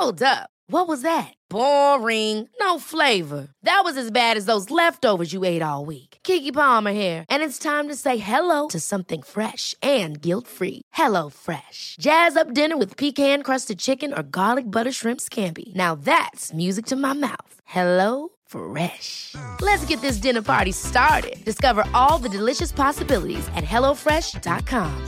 Hold up. What was that? Boring. No flavor. That was as bad as those leftovers you ate all week. Keke Palmer here, and it's time to say hello to something fresh and guilt-free. Hello Fresh. Jazz up dinner with pecan-crusted chicken or garlic butter shrimp scampi. Now that's music to my mouth. Hello Fresh. Let's get this dinner party started. Discover all the delicious possibilities at hellofresh.com.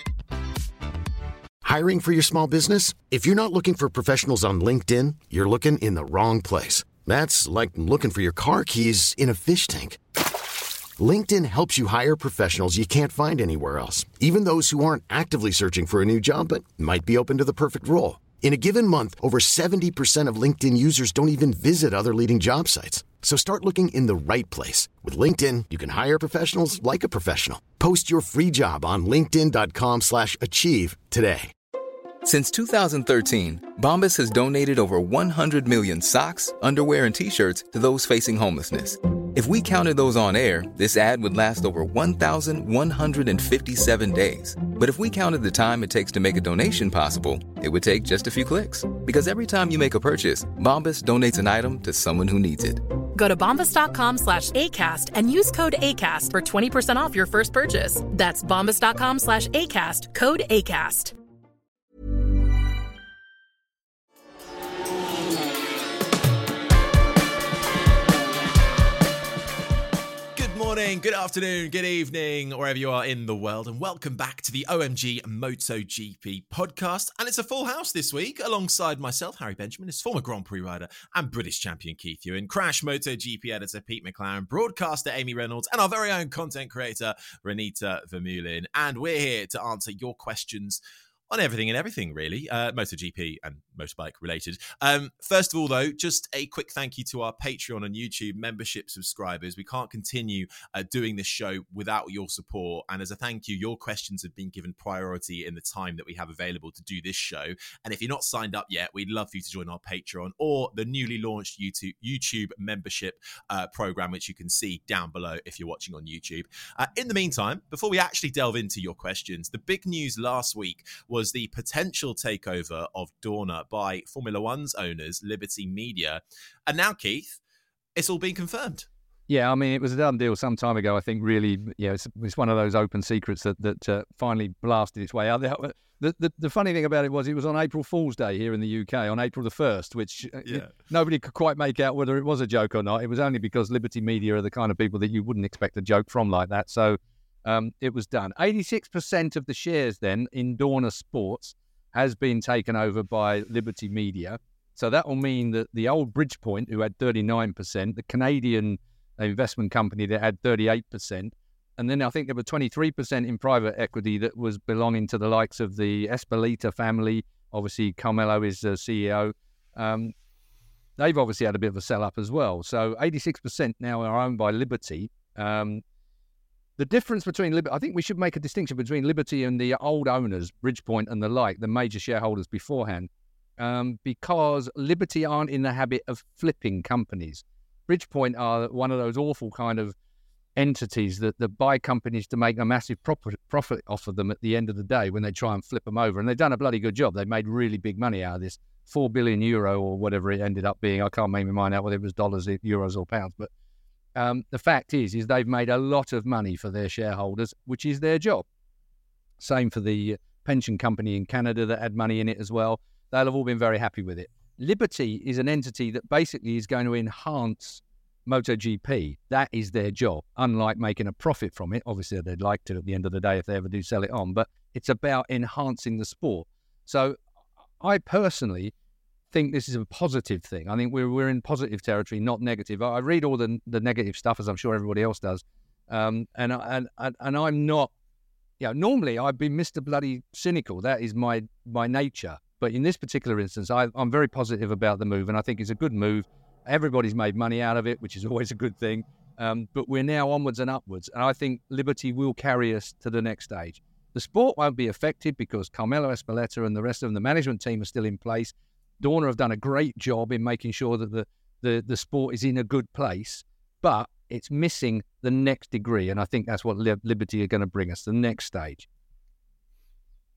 Hiring for your small business? If you're not looking for professionals on LinkedIn, you're looking in the wrong place. That's like looking for your car keys in a fish tank. LinkedIn helps you hire professionals you can't find anywhere else, even those who aren't actively searching for a new job but might be open to the perfect role. In a given month, over 70% of LinkedIn users don't even visit other leading job sites. So start looking in the right place. With LinkedIn, you can hire professionals like a professional. Post your free job on linkedin.com/achieve today. Since 2013, Bombas has donated over 100 million socks, underwear, and T-shirts to those facing homelessness. If we counted those on air, this ad would last over 1,157 days. But if we counted the time it takes to make a donation possible, it would take just a few clicks. Because every time you make a purchase, Bombas donates an item to someone who needs it. Go to bombas.com/ACAST and use code ACAST for 20% off your first purchase. That's bombas.com/ACAST, code ACAST. Good morning, good afternoon, good evening, wherever you are in the world, and welcome back to the OMG MotoGP podcast. And it's a full house this week, alongside myself, Harry Benjamin, his former Grand Prix rider and British champion Keith Ewan, Crash MotoGP editor Pete McLaren, broadcaster Amy Reynolds, and our very own content creator Renita Vermeulen. And we're here to answer your questions on everything and everything, really, MotoGP and motorbike related. First of all, though, just a quick thank you to our Patreon and YouTube membership subscribers. We can't continue doing this show without your support. And as a thank you, your questions have been given priority in the time that we have available to do this show. And if you're not signed up yet, we'd love for you to join our Patreon or the newly launched YouTube membership program, which you can see down below if you're watching on YouTube. In the meantime, before we actually delve into your questions, the big news last week was the potential takeover of Dorna by Formula One's owners, Liberty Media. And now, Keith, it's all been confirmed. Yeah, I mean, it was a done deal some time ago. I think really, yeah, it's one of those open secrets that finally blasted its way out. The funny thing about it was on April Fool's Day here in the UK, on April the 1st, which nobody could quite make out whether it was a joke or not. It was only because Liberty Media are the kind of people that you wouldn't expect a joke from like that. So it was done. 86% of the shares then in Dorna Sports has been taken over by Liberty Media. So that will mean that the old Bridgepoint, who had 39%, the Canadian investment company that had 38%, and then I think there were 23% in private equity that was belonging to the likes of the Espeleta family. Obviously, Carmelo is the CEO. They've obviously had a bit of a sell-up as well. So 86% now are owned by Liberty. The difference between Liberty, I think we should make a distinction between Liberty and the old owners, Bridgepoint and the like, the major shareholders beforehand, because Liberty aren't in the habit of flipping companies. Bridgepoint are one of those awful kind of entities that buy companies to make a massive profit off of them at the end of the day when they try and flip them over. And they've done a bloody good job. They made really big money out of this, €4 billion or whatever it ended up being. I can't make my mind out whether it was dollars, euros or pounds, but the fact is they've made a lot of money for their shareholders, which is their job. Same for the pension company in Canada that had money in it as well. They'll have all been very happy with it. Liberty is an entity that basically is going to enhance MotoGP. That is their job, unlike making a profit from it. Obviously, they'd like to at the end of the day if they ever do sell it on, but it's about enhancing the sport. So I personally think this is a positive thing. I think we're in positive territory, not negative. I read all the negative stuff, as I'm sure everybody else does, and I'm not. Normally I'd be Mr. Bloody cynical. That is my nature. But in this particular instance, I'm very positive about the move, and I think it's a good move. Everybody's made money out of it, which is always a good thing. But we're now onwards and upwards, and I think Liberty will carry us to the next stage. The sport won't be affected because Carmelo Espeleta and the rest of them, the management team, are still in place. Dorna have done a great job in making sure that the sport is in a good place, but it's missing the next degree, and I think that's what Liberty are going to bring us, the next stage.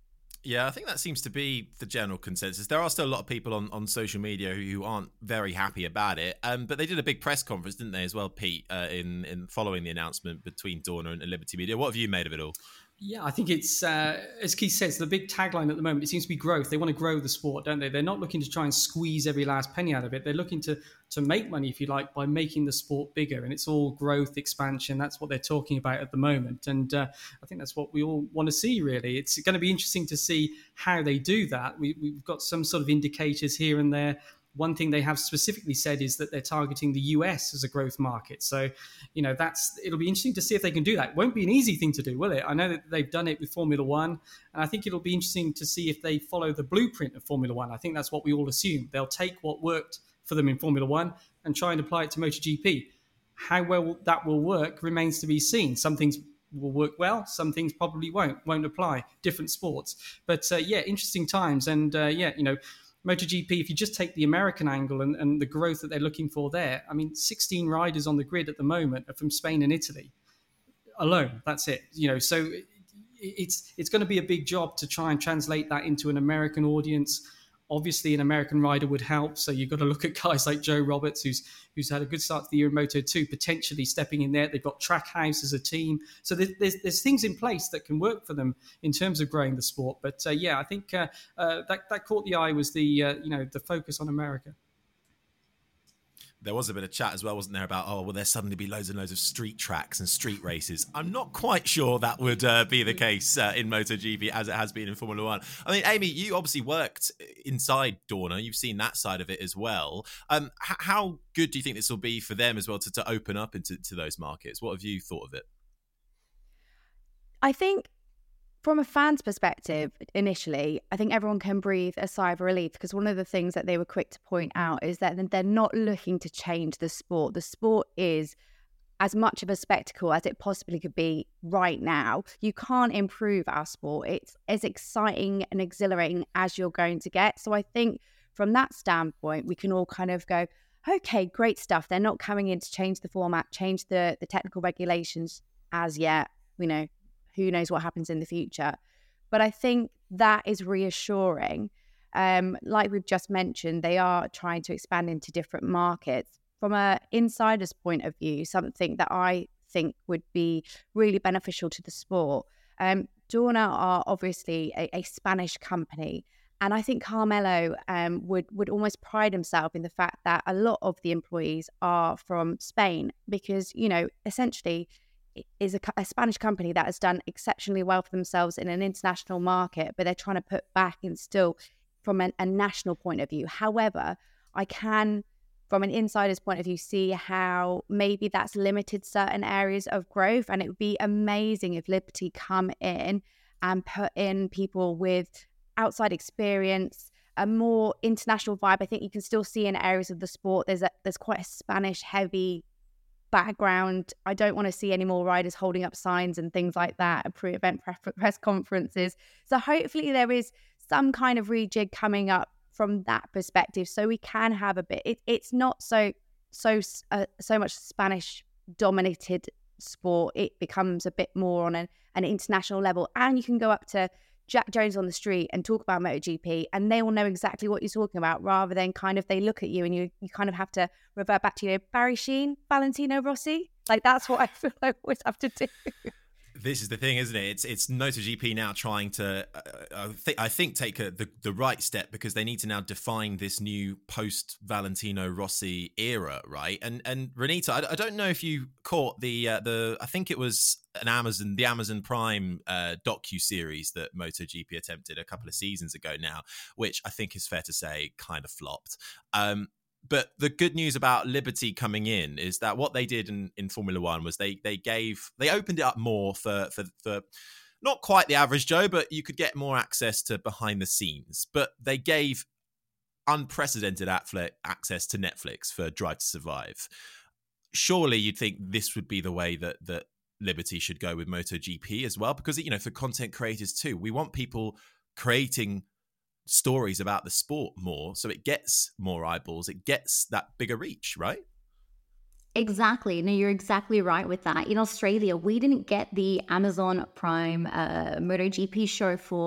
Yeah, I think that seems to be the general consensus. There are still a lot of people on social media who aren't very happy about it. But they did a big press conference, didn't they, as well, Pete, in following the announcement between Dorna and Liberty Media. What have you made of it all? Yeah, I think it's, as Keith says, the big tagline at the moment, it seems to be growth. They want to grow the sport, don't they? They're not looking to try and squeeze every last penny out of it. They're looking to make money, if you like, by making the sport bigger. And it's all growth, expansion. That's what they're talking about at the moment. And I think that's what we all want to see, really. It's going to be interesting to see how they do that. We've got some sort of indicators here and there. One thing they have specifically said is that they're targeting the US as a growth market. So, it'll be interesting to see if they can do that. It won't be an easy thing to do, will it? I know that they've done it with Formula One, and I think it'll be interesting to see if they follow the blueprint of Formula One. I think that's what we all assume. They'll take what worked for them in Formula One and try and apply it to MotoGP. How well that will work remains to be seen. Some things will work well, some things probably won't apply. Different sports. But interesting times. And MotoGP, if you just take the American angle and the growth that they're looking for there, 16 riders on the grid at the moment are from Spain and Italy alone. That's it. So it's going to be a big job to try and translate that into an American audience. Obviously, an American rider would help. So you've got to look at guys like Joe Roberts, who's had a good start to the year in Moto2, potentially stepping in there. They've got Trackhouse as a team. So there's things in place that can work for them in terms of growing the sport. But I think that caught the eye was the focus on America. There was a bit of chat as well, wasn't there, about, will there suddenly be loads and loads of street tracks and street races? I'm not quite sure that would be the case in MotoGP as it has been in Formula One. Amy, you obviously worked inside Dorna. You've seen that side of it as well. How good do you think this will be for them as well to open up into those markets? What have you thought of it? I think from a fan's perspective, initially, I think everyone can breathe a sigh of relief, because one of the things that they were quick to point out is that they're not looking to change the sport. The sport is as much of a spectacle as it possibly could be right now. You can't improve our sport. It's as exciting and exhilarating as you're going to get. So I think from that standpoint, we can all kind of go, okay, great stuff. They're not coming in to change the format, change the technical regulations as yet. Who knows what happens in the future. But I think that is reassuring. Like we've just mentioned, they are trying to expand into different markets. From an insider's point of view, something that I think would be really beneficial to the sport. Dorna are obviously a Spanish company. And I think Carmelo would almost pride himself in the fact that a lot of the employees are from Spain, because, essentially, is a Spanish company that has done exceptionally well for themselves in an international market, but they're trying to put back in still from a national point of view. However, I can, from an insider's point of view, see how maybe that's limited certain areas of growth. And it would be amazing if Liberty come in and put in people with outside experience, a more international vibe. I think you can still see in areas of the sport, there's quite a Spanish heavy background. I don't want to see any more riders holding up signs and things like that at pre-event press conferences. So hopefully there is some kind of rejig coming up from that perspective, so we can have a bit. It's not so much Spanish dominated sport. It becomes a bit more on an international level, and you can go up to Jack Jones on the street and talk about MotoGP, and they will know exactly what you're talking about, rather than kind of they look at you and you kind of have to revert back to Barry Sheene, Valentino Rossi. Like, that's what I feel I always have to do. This is the thing, isn't it? It's MotoGP now trying to, I think, take the right step, because they need to now define this new post-Valentino Rossi era, right? And Renita, I don't know if you caught the I think it was the Amazon Prime docu-series that MotoGP attempted a couple of seasons ago now, which I think is fair to say kind of flopped. But the good news about Liberty coming in is that what they did in Formula One was they opened it up more for not quite the average Joe, but you could get more access to behind the scenes. But they gave unprecedented access to Netflix for Drive to Survive. Surely you'd think this would be the way that Liberty should go with MotoGP as well, because, for content creators too, we want people creating stories about the sport more, so it gets more eyeballs, it gets that bigger reach, right? Exactly. No, you're exactly right with that. In Australia, we didn't get the Amazon Prime MotoGP show for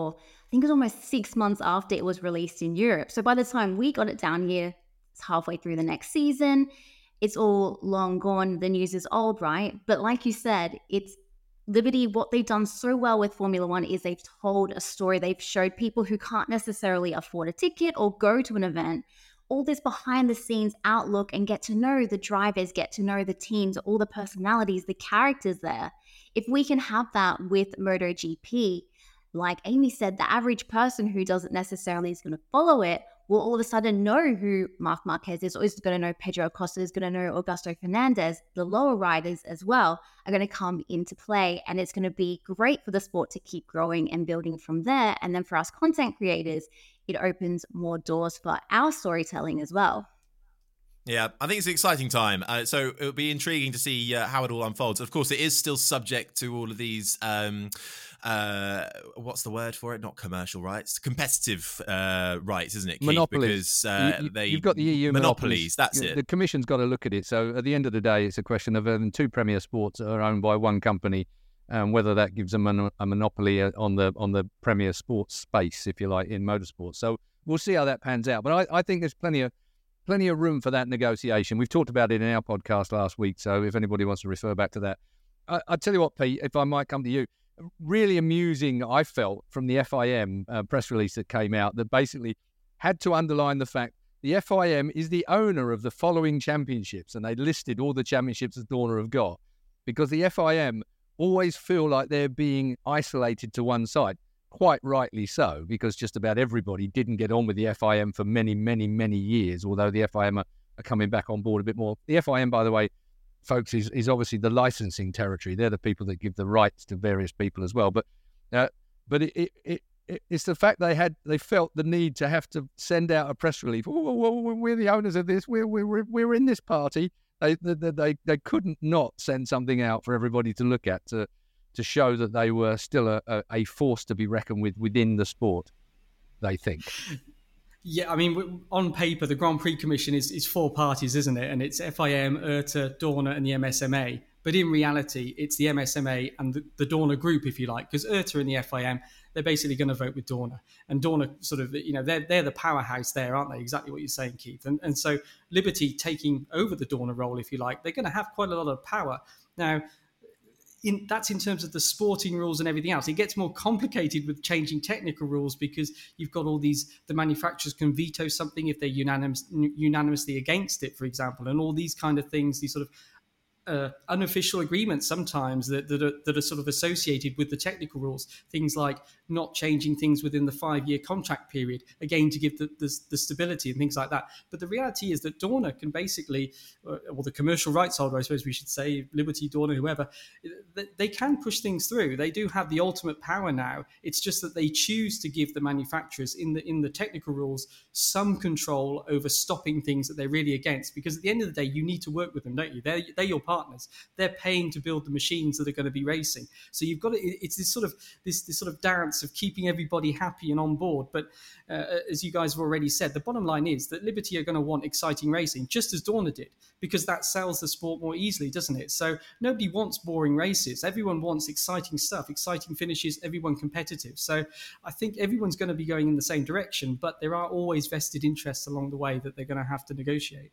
think it was almost 6 months after it was released in Europe. So by the time we got it down here, it's halfway through the next season. It's all long gone. The news is old, right? But like you said, it's Liberty, what they've done so well with Formula One is they've told a story. They've showed people who can't necessarily afford a ticket or go to an event all this behind the scenes outlook and get to know the drivers, get to know the teams, all the personalities, the characters there. If we can have that with MotoGP, like Amy said, the average person who doesn't necessarily is going to follow it will all of a sudden know who Marc Marquez is, or is going to know Pedro Acosta, is going to know Augusto Fernandez. The lower riders as well are going to come into play, and it's going to be great for the sport to keep growing and building from there. And then for us content creators, it opens more doors for our storytelling as well. Yeah, I think it's an exciting time. So it'll be intriguing to see how it all unfolds. Of course, it is still subject to all of these, what's the word for it? Not commercial rights, competitive rights, isn't it, Keith? Monopolies. Because you've got the EU monopolies. That's it. The Commission's got to look at it. So at the end of the day, it's a question of two Premier Sports are owned by one company, whether that gives them a monopoly on the Premier Sports space, if you like, in motorsport. So we'll see how that pans out. But I think there's plenty of room for that negotiation. We've talked about it in our podcast last week, so if anybody wants to refer back to that. I'll tell you what, Pete, if I might come to you, really amusing, I felt, from the FIM press release that came out that basically had to underline the fact the FIM is the owner of the following championships, and they listed all the championships that Dorna have got, because the FIM always feel like they're being isolated to one side. Quite rightly so, because just about everybody didn't get on with the FIM for many, many, many years, although the FIM are coming back on board a bit more. The FIM, by the way, folks, is obviously the licensing territory. They're the people that give the rights to various people as well. But it's the fact they felt the need to have to send out a press release. We're the owners of this. We're in this party. They couldn't not send something out for everybody to look at to show that they were still a force to be reckoned with within the sport, they think. Yeah, I mean, on paper, the Grand Prix Commission is four parties, isn't it? And it's FIM, IRTA, Dorna, and the MSMA. But in reality, it's the MSMA and the Dorna group, if you like, because IRTA and the FIM, they're basically going to vote with Dorna. And Dorna sort of, they're the powerhouse there, aren't they? Exactly what you're saying, Keith. And so Liberty taking over the Dorna role, if you like, they're going to have quite a lot of power. Now, that's in terms of the sporting rules and everything else. It gets more complicated with changing technical rules because you've got all the manufacturers can veto something if they're unanimously against it, for example, and all these kind of things, these sort of unofficial agreements sometimes that are sort of associated with the technical rules. Things like not changing things within the 5-year contract period, again, to give the stability and things like that. But the reality is that Dorna can basically, or the commercial rights holder, I suppose we should say, Liberty, Dorna, whoever, they can push things through. They do have the ultimate power now. It's just that they choose to give the manufacturers in the technical rules some control over stopping things that they're really against. Because at the end of the day, you need to work with them, don't you? They're your partners. They're paying to build the machines that are going to be racing. So you've got it's this sort of dance of keeping everybody happy and on board. But as you guys have already said, the bottom line is that Liberty are going to want exciting racing, just as Dorna did, because that sells the sport more easily, doesn't it? So nobody wants boring races. Everyone wants exciting stuff, exciting finishes, everyone competitive. So I think everyone's going to be going in the same direction, but there are always vested interests along the way that they're going to have to negotiate.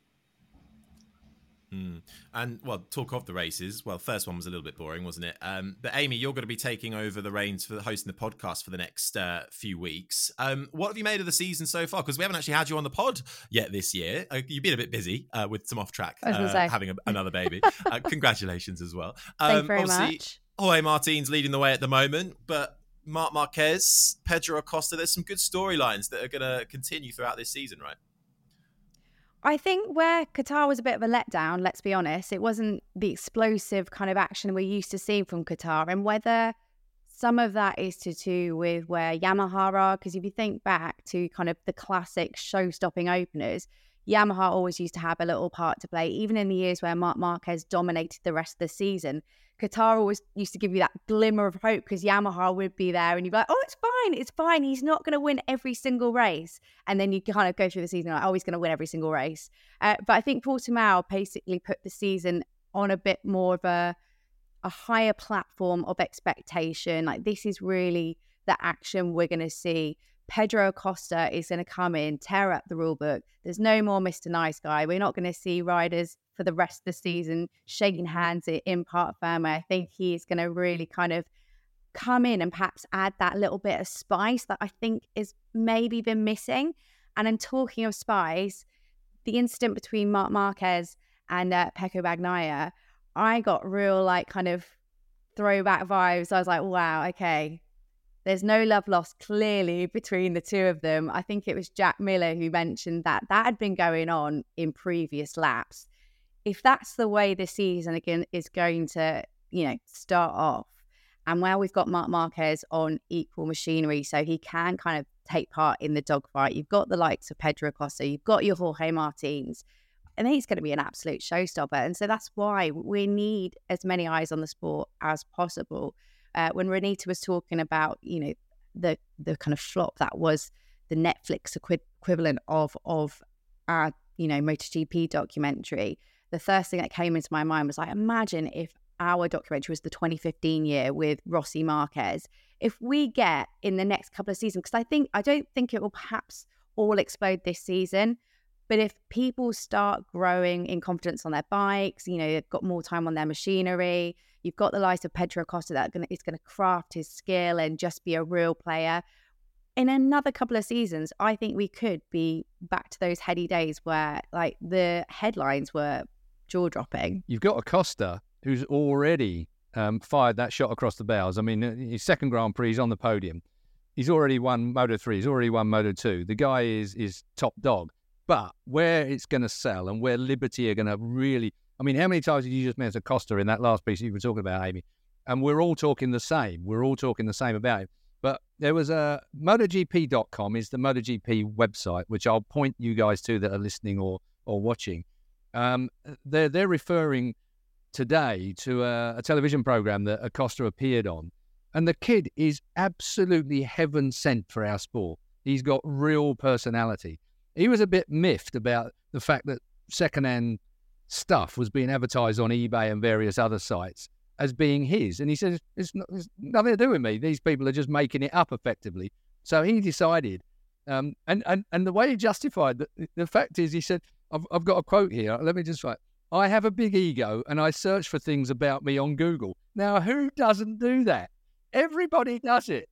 And, well, talk of the races. Well, first one was a little bit boring, wasn't it? But Amy, you're going to be taking over the reins for hosting the podcast for the next few weeks. What have you made of the season so far? Because we haven't actually had you on the pod yet this year. You've been a bit busy with some off-track, having another baby. Congratulations as well. Thank you very much. Jorge Martin's leading the way at the moment, but Marc Marquez, Pedro Acosta, there's some good storylines that are going to continue throughout this season, right? I think where Qatar was a bit of a letdown, let's be honest, it wasn't the explosive kind of action we're used to seeing from Qatar, and whether some of that is to do with where Yamaha are, because if you think back to kind of the classic show-stopping openers, Yamaha always used to have a little part to play, even in the years where Marc Marquez dominated the rest of the season. Qatar always used to give you that glimmer of hope because Yamaha would be there and you'd be like, oh, it's fine. He's not going to win every single race. And then you kind of go through the season like, oh, he's going to win every single race. But I think Portimao basically put the season on a bit more of a higher platform of expectation. Like, this is really the action we're going to see. Pedro Acosta is going to come in, tear up the rule book. There's no more Mr. Nice Guy. We're not going to see riders for the rest of the season shaking hands in Parc Ferme. I think he's going to really kind of come in and perhaps add that little bit of spice that I think is maybe been missing. And in talking of spice, the incident between Marc Marquez and Pecco Bagnaia, I got real like kind of throwback vibes. I was like, wow, okay. There's no love lost clearly between the two of them. I think it was Jack Miller who mentioned that had been going on in previous laps. If that's the way the season again is going to, start off, and while we've got Marc Marquez on equal machinery, so he can kind of take part in the dogfight. You've got the likes of Pedro Acosta, you've got your Jorge Martins. I think it's going to be an absolute showstopper. And so that's why we need as many eyes on the sport as possible. When Renita was talking about, the kind of flop that was the Netflix equivalent of our, MotoGP documentary, the first thing that came into my mind was like, imagine if our documentary was the 2015 year with Rossi Marquez. If we get in the next couple of seasons, because I don't think it will perhaps all explode this season, but if people start growing in confidence on their bikes, they've got more time on their machinery, you've got the likes of Pedro Acosta that is going to craft his skill and just be a real player. In another couple of seasons, I think we could be back to those heady days where like the headlines were jaw-dropping. You've got Acosta, who's already fired that shot across the bows. I mean, his second Grand Prix, he's on the podium. He's already won Moto3, he's already won Moto2. The guy is top dog. But where it's going to sell and where Liberty are going to really... I mean, how many times did you just mention Acosta in that last piece you were talking about, Amy? And we're all talking the same. We're all talking the same about him. But there was a MotoGP.com is the MotoGP website, which I'll point you guys to that are listening or watching. They're referring today to a television program that Acosta appeared on. And the kid is absolutely heaven sent for our sport. He's got real personality. He was a bit miffed about the fact that secondhand stuff was being advertised on eBay and various other sites as being his. And he says, it's nothing to do with me. These people are just making it up effectively. So he decided, and the way he justified, the fact is, he said, I've got a quote here. Let me just write. I have a big ego and I search for things about me on Google. Now, who doesn't do that? Everybody does it.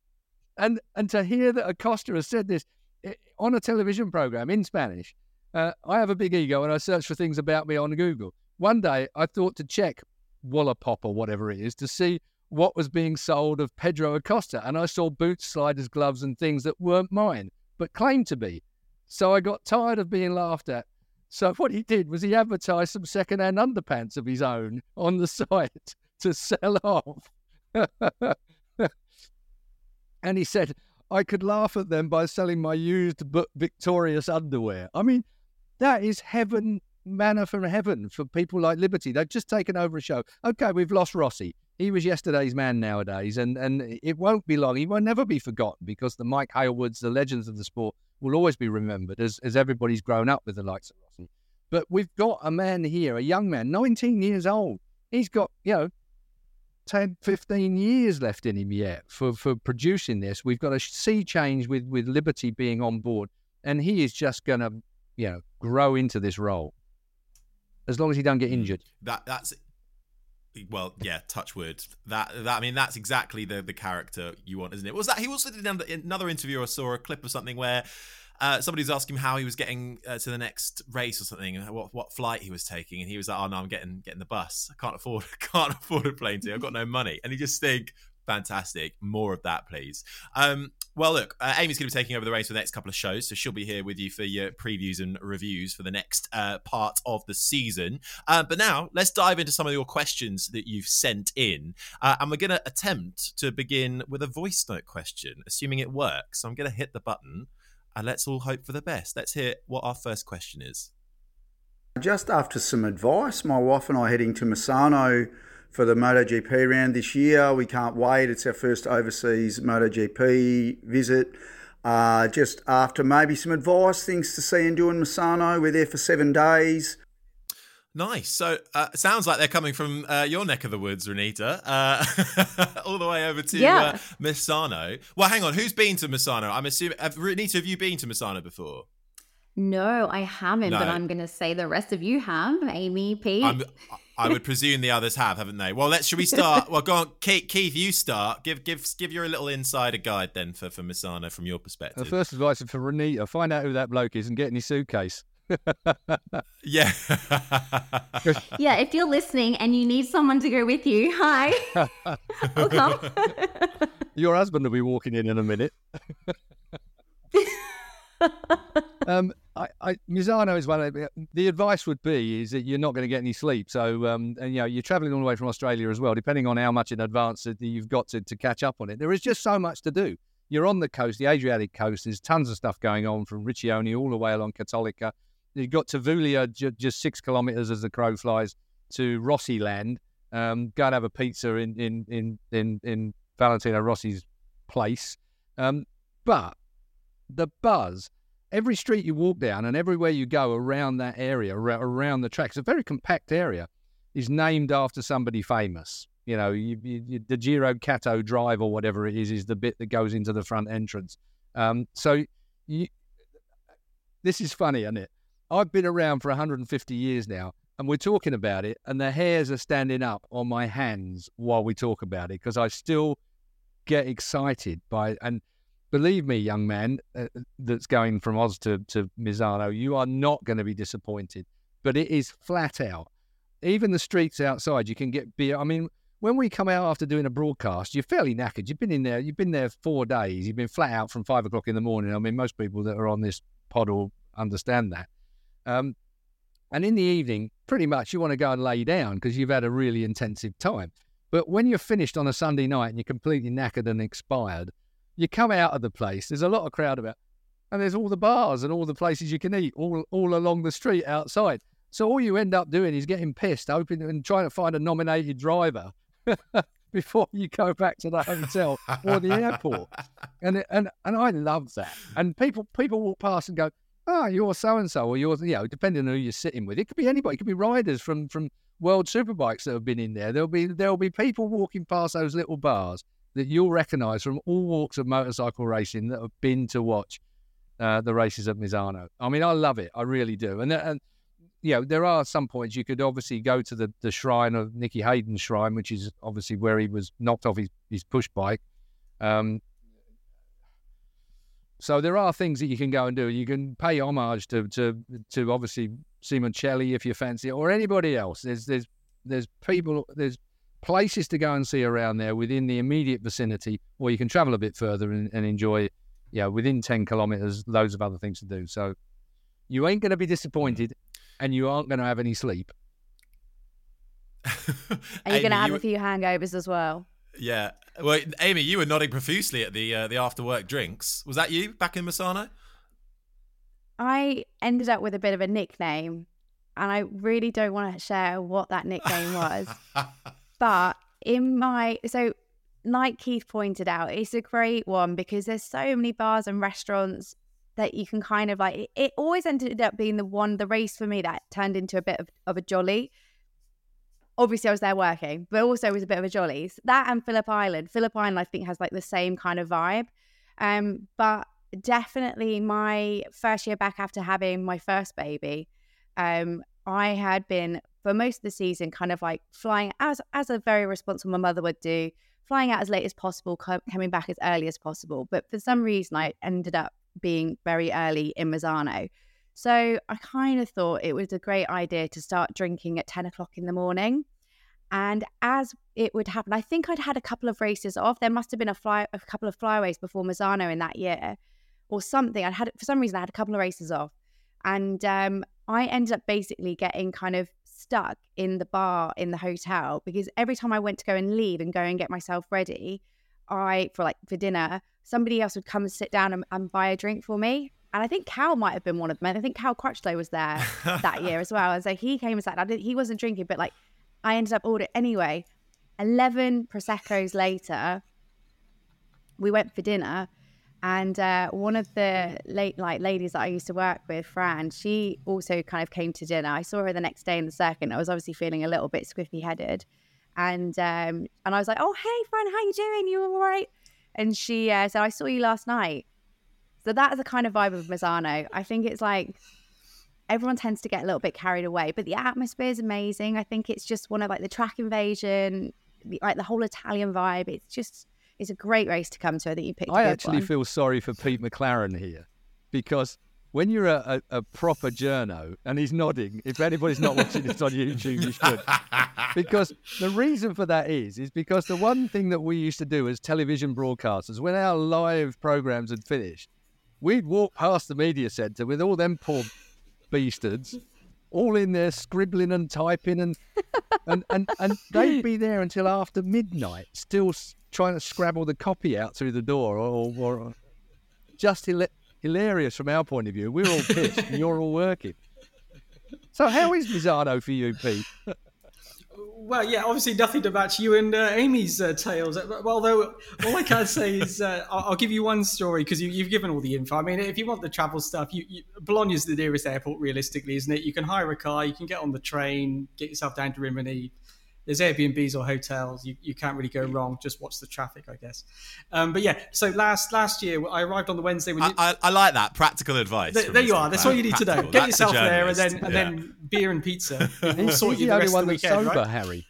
And to hear that Acosta has said this on a television program in Spanish, I have a big ego and I search for things about me on Google. One day I thought to check Wallapop or whatever it is to see what was being sold of Pedro Acosta, and I saw boots, sliders, gloves and things that weren't mine but claimed to be. So I got tired of being laughed at. So what he did was he advertised some second-hand underpants of his own on the site to sell off. And he said, I could laugh at them by selling my used but victorious underwear. I mean, that is heaven, manna from heaven for people like Liberty. They've just taken over a show. Okay, we've lost Rossi. He was yesterday's man nowadays, and it won't be long. He will never be forgotten because the Mike Halewoods, the legends of the sport, will always be remembered as everybody's grown up with the likes of Rossi. But we've got a man here, a young man, 19 years old. He's got, 10, 15 years left in him yet for producing this. We've got a sea change with Liberty being on board, and he is just going to, grow into this role as long as he don't get injured. That's well, yeah, touch wood. That I mean, that's exactly the character you want, isn't it? Was that he also did another interview? I saw a clip of something where somebody was asking him how he was getting to the next race or something, and what flight he was taking, and he was like, "Oh no, I'm getting the bus. I can't afford a plane ticket. I've got no money." And you just think, fantastic, more of that, please. Well, look, Amy's going to be taking over the race for the next couple of shows, so she'll be here with you for your previews and reviews for the next part of the season. But now, let's dive into some of your questions that you've sent in. And we're going to attempt to begin with a voice note question, assuming it works. So I'm going to hit the button, and let's all hope for the best. Let's hear what our first question is. Just after some advice, my wife and I are heading to Misano for the MotoGP round this year. We can't wait. It's our first overseas MotoGP visit. Just after maybe some advice, things to see and do in Misano. We're there for 7 days. Nice. So sounds like they're coming from your neck of the woods, Renita, all the way over to Misano. Well, hang on. Who's been to Misano? I'm assuming, Renita, have you been to Misano before? No, I haven't, but I'm going to say the rest of you have, Amy, Pete. I would presume the others haven't they? Well, should we start? Well, go on, Keith, you start. Give your little insider guide then for Misano from your perspective. The first advice is for Renita: find out who that bloke is and get in his suitcase. Yeah. Yeah, if you're listening and you need someone to go with you, hi. Welcome. Your husband will be walking in a minute. Misano is one of the advice would be is that you're not going to get any sleep. So, and you're traveling all the way from Australia as well, depending on how much in advance that you've got to catch up on it. There is just so much to do. You're on the coast, the Adriatic coast. There's tons of stuff going on from Riccione all the way along Cattolica. You've got Tavullia, just 6 kilometres as the crow flies, to Rossi Land. Go and have a pizza in Valentino Rossi's place. But the buzz, every street you walk down and everywhere you go around that area, around the track, it's a very compact area, is named after somebody famous. You know, the Giro Cato Drive or whatever it is the bit that goes into the front entrance. This is funny, isn't it? I've been around for 150 years now, and we're talking about it, and the hairs are standing up on my hands while we talk about it, because I still get excited by it. And believe me, young man, that's going from Oz to Misano, you are not going to be disappointed. But it is flat out. Even the streets outside, you can get beer. I mean, when we come out after doing a broadcast, you're fairly knackered. You've been there 4 days. You've been flat out from 5 o'clock in the morning. I mean, most people that are on this pod will understand that. And in the evening, pretty much you want to go and lay down because you've had a really intensive time. But when you're finished on a Sunday night and you're completely knackered and expired, you come out of the place, there's a lot of crowd about, and there's all the bars and all the places you can eat all along the street outside. So all you end up doing is getting pissed, open and trying to find a nominated driver before you go back to the hotel or the airport. And I love that. And people walk past and go, "Oh, you're so-and-so," or you're, depending on who you're sitting with. It could be anybody. It could be riders from World Superbikes that have been in there. There'll be people walking past those little bars that you'll recognise from all walks of motorcycle racing that have been to watch the races at Misano. I mean, I love it. I really do. And there are some points you could obviously go to the shrine of Nicky Hayden's shrine, which is obviously where he was knocked off his push bike. So there are things that you can go and do. You can pay homage to obviously Simoncelli if you fancy it, or anybody else. There's people, there's places to go and see around there within the immediate vicinity, or you can travel a bit further and enjoy, within 10 kilometres, loads of other things to do. So you ain't going to be disappointed, and you aren't going to have any sleep. And you're going to have a few hangovers as well. Yeah. Well, Amy, you were nodding profusely at the after-work drinks. Was that you back in Misano? I ended up with a bit of a nickname, and I really don't want to share what that nickname was. But like Keith pointed out, it's a great one because there's so many bars and restaurants that you can kind of like. It always ended up being the race for me that turned into a bit of a jolly. Obviously, I was there working, but also it was a bit of a jolly. That and Phillip Island. Phillip Island, I think, has like the same kind of vibe. But definitely my first year back after having my first baby, I had been, for most of the season, kind of like flying, as a very responsible mother would do, flying out as late as possible, coming back as early as possible. But for some reason, I ended up being very early in Misano. So I kind of thought it was a great idea to start drinking at 10 o'clock in the morning. And as it would happen, I think I'd had a couple of races off. There must have been a couple of flyaways before Misano in that year or something. For some reason, I had a couple of races off. And I ended up basically getting kind of stuck in the bar in the hotel because every time I went to go and leave and go and get myself ready, for dinner, somebody else would come and sit down and buy a drink for me. And I think Cal might have been one of them. I think Cal Crutchlow was there that year as well. And so he came and sat down. He wasn't drinking, but I ended up ordering. Anyway, 11 Prosecco's later, we went for dinner. And one of the ladies that I used to work with, Fran, she also kind of came to dinner. I saw her the next day in the circuit. I was obviously feeling a little bit squiffy-headed. And I was like, oh, hey, Fran, how you doing? You all right? And she said, I saw you last night. So that is the kind of vibe of Misano. I think it's like everyone tends to get a little bit carried away, but the atmosphere is amazing. I think it's just one of like the track invasion, like the whole Italian vibe. It's a great race to come to. I think you picked a good actually one. feel sorry for Pete McLaren here, because when you're a proper journo, and he's nodding, if anybody's not watching this on YouTube, you should. Because the reason for that is because the one thing that we used to do as television broadcasters, when our live programs had finished, we'd walk past the media centre with all them poor beastards, all in there scribbling and typing, and they'd be there until after midnight, still trying to scrabble the copy out through the door, or just hilarious from our point of view. We're all pissed and you're all working. So how is Misano for you, Pete? Well, yeah, obviously nothing to match you and Amy's tales. Although all I can say is I'll give you one story, because you've given all the info. I mean, if you want the travel stuff, Bologna's the nearest airport, realistically, isn't it? You can hire a car, you can get on the train, get yourself down to Rimini. There's Airbnbs or hotels. You can't really go wrong. Just watch the traffic, I guess. But yeah, so last year I arrived on the Wednesday. I like that practical advice. There you are. That's all you need to know. Get yourself there, and then beer and pizza. We'll sort you the rest of the weekend, sober, right? Harry.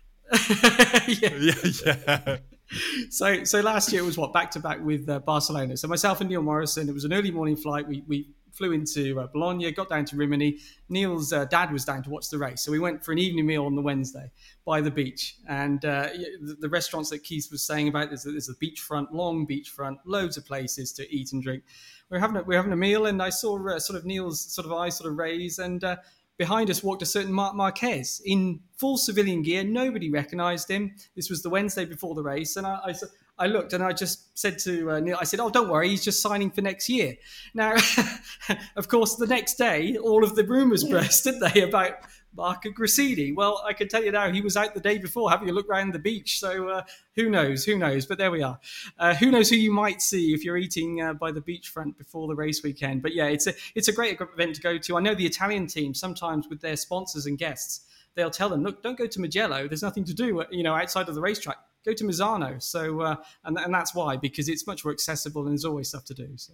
Yeah. So last year it was back to back with Barcelona. So myself and Neil Morrison. It was an early morning flight. We flew into Bologna, got down to Rimini. Neil's dad was down to watch the race, so we went for an evening meal on the Wednesday by the beach. And the restaurants that Keith was saying about, there's a beachfront, long beachfront, loads of places to eat and drink. We're having a meal, and I saw sort of Neil's sort of eyes sort of raise, and behind us walked a certain Marc Marquez in full civilian gear. Nobody recognised him. This was the Wednesday before the race, and I looked and I just said to Neil, I said, oh, don't worry, he's just signing for next year. Now, of course, the next day, all of the rumours burst, didn't they, about Marco Gracini? Well, I can tell you now, he was out the day before having a look around the beach. So who knows? But there we are. Who knows who you might see if you're eating by the beachfront before the race weekend. But yeah, it's a great event to go to. I know the Italian team, sometimes with their sponsors and guests, they'll tell them, look, don't go to Mugello. There's nothing to do, outside of the racetrack. Go to Misano. So, and that's why, because it's much more accessible and there's always stuff to do. So.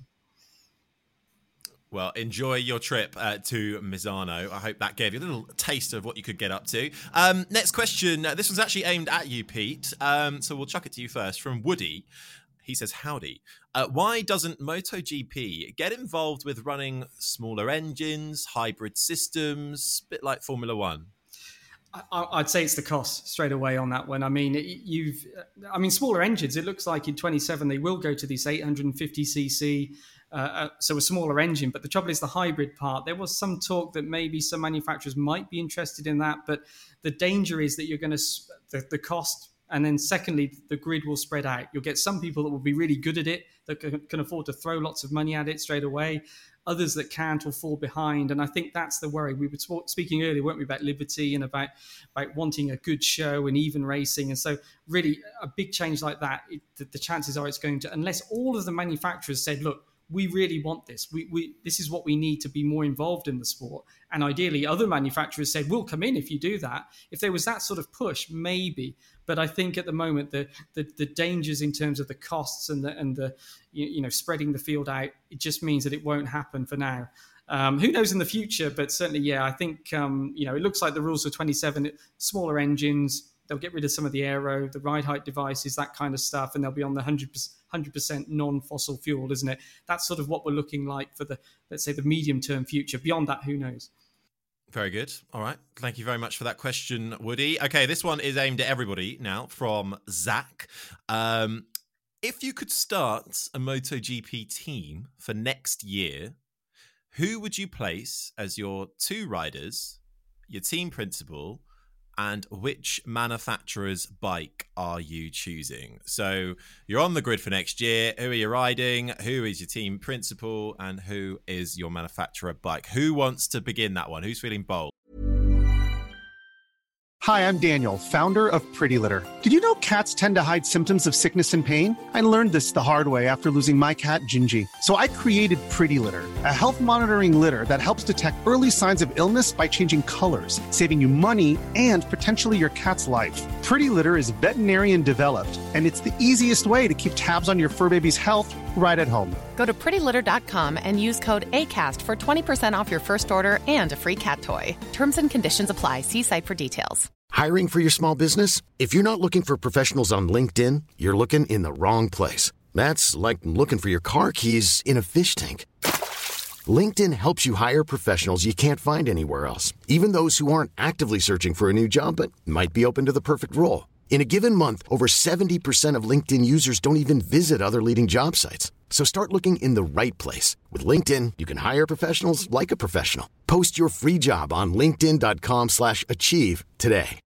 Well, enjoy your trip to Misano. I hope that gave you a little taste of what you could get up to. Next question. This one's actually aimed at you, Pete. So we'll chuck it to you first. From Woody. He says, howdy. Why doesn't MotoGP get involved with running smaller engines, hybrid systems, a bit like Formula One? I'd say it's the cost straight away on that one. I mean, smaller engines, it looks like in 27 they will go to this 850cc, so a smaller engine. But the trouble is the hybrid part. There was some talk that maybe some manufacturers might be interested in that, but the danger is that you're going to the cost, and then secondly, the grid will spread out. You'll get some people that will be really good at it, that can afford to throw lots of money at it straight away. Others that can't or fall behind. And I think that's the worry. We were speaking earlier, weren't we, about Liberty and about wanting a good show and even racing. And so really a big change like that, the chances are it's going to, unless all of the manufacturers said, look, we really want this. This is what we need to be more involved in the sport. And ideally, other manufacturers said, we'll come in if you do that. If there was that sort of push, maybe. But I think at the moment, the dangers in terms of the costs and the spreading the field out, it just means that it won't happen for now. Who knows in the future? But certainly, yeah, I think it looks like the rules for 27, smaller engines. They'll get rid of some of the aero, the ride height devices, that kind of stuff, and they'll be on the 100% non-fossil fuel, isn't it? That's sort of what we're looking like for let's say, the medium-term future. Beyond that, who knows? Very good. All right. Thank you very much for that question, Woody. Okay, this one is aimed at everybody now from Zach. If you could start a MotoGP team for next year, who would you place as your two riders, your team principal, and which manufacturer's bike are you choosing? So you're on the grid for next year. Who are you riding? Who is your team principal? And who is your manufacturer bike? Who wants to begin that one? Who's feeling bold? Hi, I'm Daniel, founder of Pretty Litter. Did you know cats tend to hide symptoms of sickness and pain? I learned this the hard way after losing my cat, Gingy. So I created Pretty Litter, a health monitoring litter that helps detect early signs of illness by changing colors, saving you money and potentially your cat's life. Pretty Litter is veterinarian developed, and it's the easiest way to keep tabs on your fur baby's health right at home. Go to prettylitter.com and use code ACAST for 20% off your first order and a free cat toy. Terms and conditions apply. See site for details. Hiring for your small business? If you're not looking for professionals on LinkedIn, you're looking in the wrong place. That's like looking for your car keys in a fish tank. LinkedIn helps you hire professionals you can't find anywhere else, even those who aren't actively searching for a new job but might be open to the perfect role. In a given month, over 70% of LinkedIn users don't even visit other leading job sites. So start looking in the right place. With LinkedIn, you can hire professionals like a professional. Post your free job on linkedin.com/achieve today.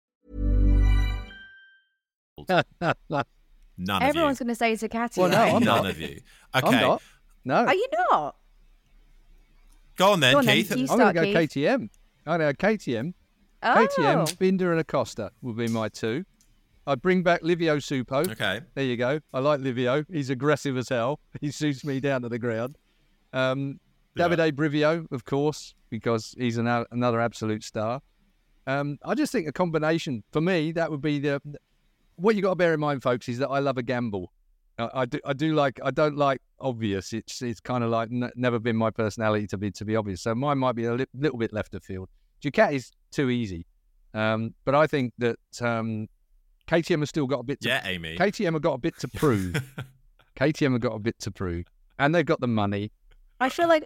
None Everyone's of going to say Ducati. Well, no, right? I'm None not. of you. I'm Okay. not. No. Are you not? Go on then, Go on then, Keith. you I'm going to go Keith. KTM. I'm going to go KTM. Oh. KTM, Binder and Acosta will be my two. I'd bring back Livio Supo. Okay. There you go. I like Livio. He's aggressive as hell. He suits me down to the ground. Davide Brivio, of course, because he's another absolute star. I just think a combination, for me, that would be the... What you got to bear in mind, folks, is that I love a gamble. I don't like obvious. It's kind of like never been my personality to be obvious. So mine might be a little bit left of field. Ducati's too easy. But I think that KTM has still got a bit to... Yeah, Amy. KTM have got a bit to prove. KTM have got a bit to prove. And they've got the money. I feel like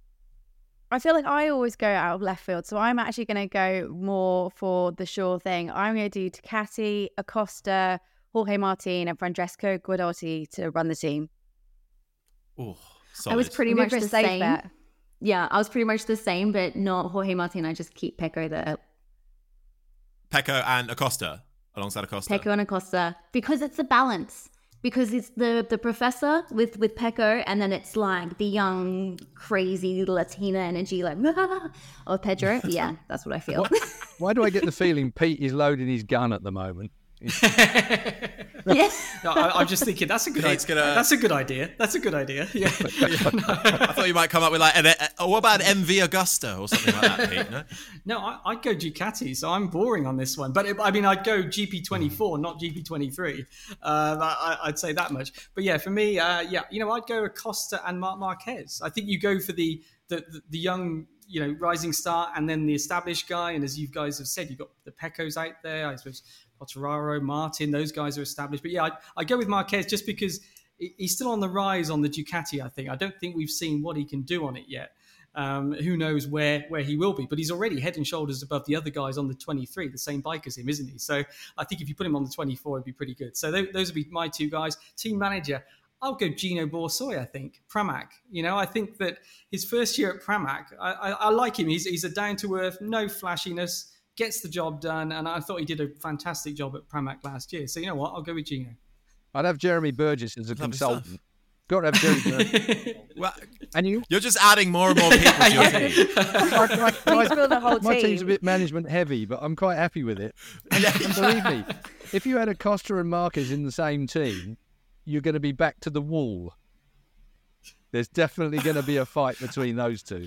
I always go out of left field, so I'm actually going to go more for the sure thing. I'm going to do Ducati, Acosta, Jorge Martin, and Francesco Guidotti to run the team. Oh, I was pretty much the safe same. bet. Yeah, I was pretty much the same, but not Jorge Martin. I just keep Pecco there. Pecco and Acosta, alongside Acosta. Pecco and Acosta, because it's a balance. Because it's the professor with Pecco, and then it's like the young, crazy Latina energy, like, of Pedro. Yeah, that's what I feel. Why do I get the feeling Pete is loading his gun at the moment? Yeah. No, I'm just thinking that's a good idea. That's a good idea. That's a good idea. Yeah. I thought you might come up with like, what about an MV Augusta or something like that, Pete? No, I'd go Ducati, so I'm boring on this one. But I'd go GP24, not GP23. I'd say that much. But yeah, for me, I'd go Acosta and Marc Marquez. I think you go for the young, rising star, and then the established guy. And as you guys have said, you've got the Peccos out there. I suppose Quartararo, Martin, those guys are established. But yeah, I go with Marquez just because he's still on the rise on the Ducati, I think. I don't think we've seen what he can do on it yet. Who knows where he will be, but he's already head and shoulders above the other guys on the 23, the same bike as him, isn't he? So I think if you put him on the 24, it'd be pretty good. So those would be my two guys. Team manager, I'll go Gino Borsoy, I think. Pramac. I think that his first year at Pramac, I like him. He's a down-to-earth, no flashiness, gets the job done, and I thought he did a fantastic job at Pramac last year. So you know what? I'll go with Gino. I'd have Jeremy Burgess as a consultant. Got to have Jeremy Burgess. Well, and you're just adding more and more people to your team. My team's a bit management heavy, but I'm quite happy with it. And believe me, if you had Acosta and Marquez in the same team, you're going to be back to the wall. There's definitely going to be a fight between those two.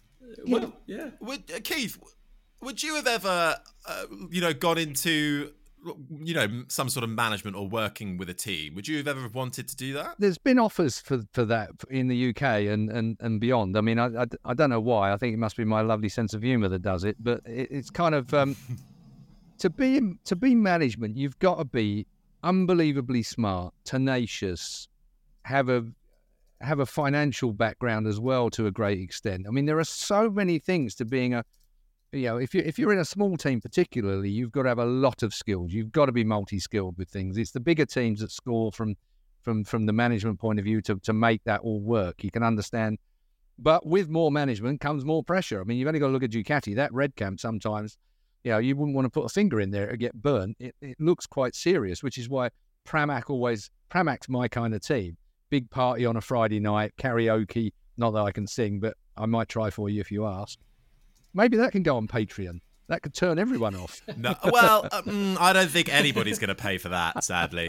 Keith, would you have ever, gone into, some sort of management or working with a team? Would you have ever wanted to do that? There's been offers for that in the UK and beyond. I mean, I don't know why. I think it must be my lovely sense of humour that does it. But it's kind of to be management, you've got to be unbelievably smart, tenacious, have a financial background as well to a great extent. I mean, there are so many things to being if you're in a small team particularly, you've got to have a lot of skills. You've got to be multi-skilled with things. It's the bigger teams that score from the management point of view to make that all work. You can understand. But with more management comes more pressure. I mean, you've only got to look at Ducati. That red camp sometimes, you wouldn't want to put a finger in there and get burnt. It looks quite serious, which is why Pramac's my kind of team. Big party on a Friday night, karaoke. Not that I can sing, but I might try for you if you ask. Maybe that can go on Patreon. That could turn everyone off. No, well, I don't think anybody's going to pay for that, sadly.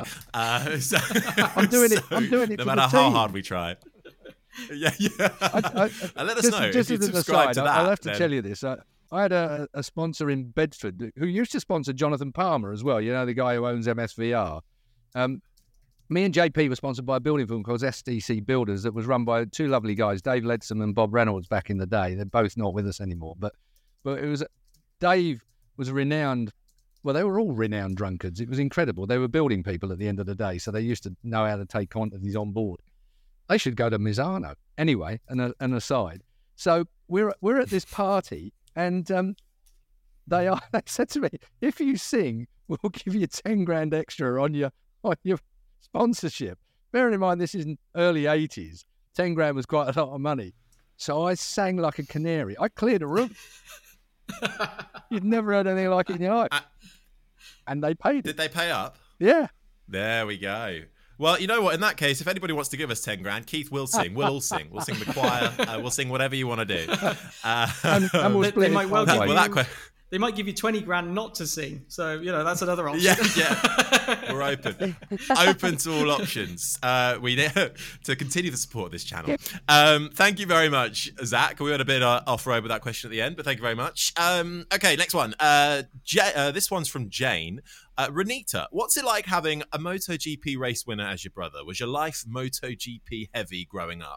I'm doing it. No matter how hard we try. Yeah. Let us know if you subscribe to that. I'll have to tell you this. I had a sponsor in Bedford who used to sponsor Jonathan Palmer as well. You know, the guy who owns MSVR. Me and JP were sponsored by a building firm called SDC Builders that was run by two lovely guys, Dave Leadsom and Bob Reynolds, back in the day. They're both not with us anymore, but it was. Dave was renowned. Well, they were all renowned drunkards. It was incredible. They were building people at the end of the day, so they used to know how to take quantities on board. They should go to Misano. Anyway, an aside. So we're at this party, and they said to me, if you sing, we'll give you 10 grand extra on your sponsorship. Bearing in mind this is early 80s. 10 grand was quite a lot of money. So I sang like a canary. I cleared a room. You'd never heard anything like it in your life. And they paid it. Did they pay up? Yeah. There we go. Well, you know what? In that case, if anybody wants to give us 10 grand, Keith will sing. We'll all sing. We'll sing the choir. We'll sing whatever you want to do. And we'll split they might it. They might give you 20 grand not to sing. So, that's another option. Yeah. We're open. Open to all options. We need to continue the support of this channel. Thank you very much, Zach. We went a bit off-road with that question at the end, but thank you very much. Okay, next one. This one's from Jane. Renita, what's it like having a MotoGP race winner as your brother? Was your life MotoGP heavy growing up?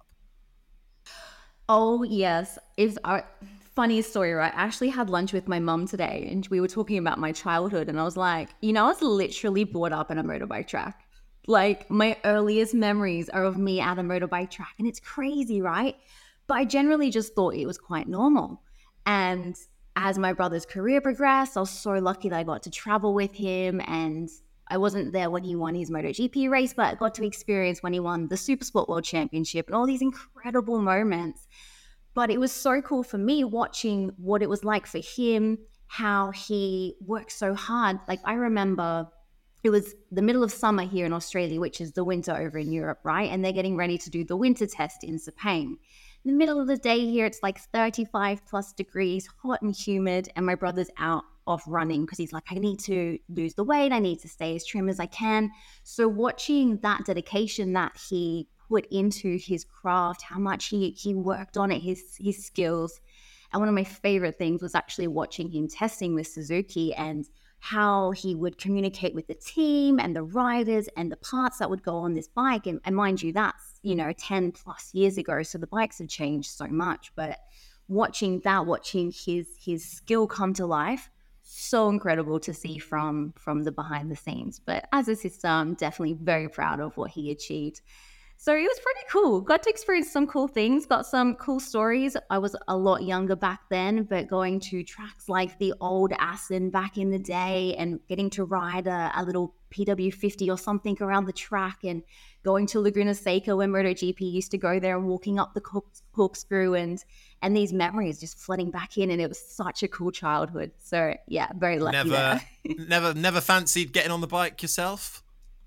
Oh, yes. It's our funny story, right? I actually had lunch with my mum today and we were talking about my childhood and I was like, I was literally brought up on a motorbike track. Like my earliest memories are of me at a motorbike track and it's crazy, right? But I generally just thought it was quite normal. And as my brother's career progressed, I was so lucky that I got to travel with him and I wasn't there when he won his MotoGP race, but I got to experience when he won the Supersport World Championship and all these incredible moments. But it was so cool for me watching what it was like for him, how he worked so hard. Like I remember it was the middle of summer here in Australia, which is the winter over in Europe, right? And they're getting ready to do the winter test in Sepang. In the middle of the day here, it's like 35 plus degrees, hot and humid. And my brother's out off running because he's like, I need to lose the weight. I need to stay as trim as I can. So watching that dedication that he put into his craft, how much he worked on it, his skills. And one of my favorite things was actually watching him testing with Suzuki and how he would communicate with the team and the riders and the parts that would go on this bike. And mind you, that's, 10 plus years ago. So the bikes have changed so much, but watching his skill come to life, so incredible to see from the behind the scenes. But as a sister, I'm definitely very proud of what he achieved. So it was pretty cool. Got to experience some cool things, got some cool stories. I was a lot younger back then, but going to tracks like the old Assen back in the day and getting to ride a little PW50 or something around the track and going to Laguna Seca when MotoGP used to go there and walking up the corkscrew and these memories just flooding back in. And it was such a cool childhood. So yeah, very lucky there. Never fancied getting on the bike yourself?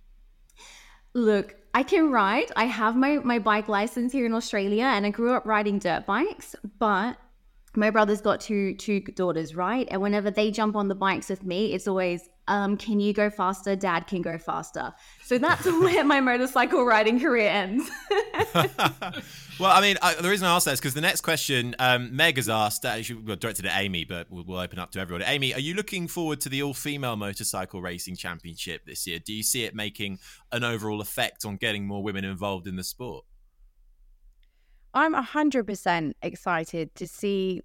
Look, I can ride. I have my bike license here in Australia and I grew up riding dirt bikes, but my brother's got two daughters, right? And whenever they jump on the bikes with me, it's always, can you go faster? Dad can go faster. So that's where my motorcycle riding career ends. Well, I mean, the reason I asked that is because the next question, Meg has asked, directed at Amy, but we'll open up to everyone. Amy, are you looking forward to the all-female motorcycle racing championship this year? Do you see it making an overall effect on getting more women involved in the sport? I'm 100% excited to see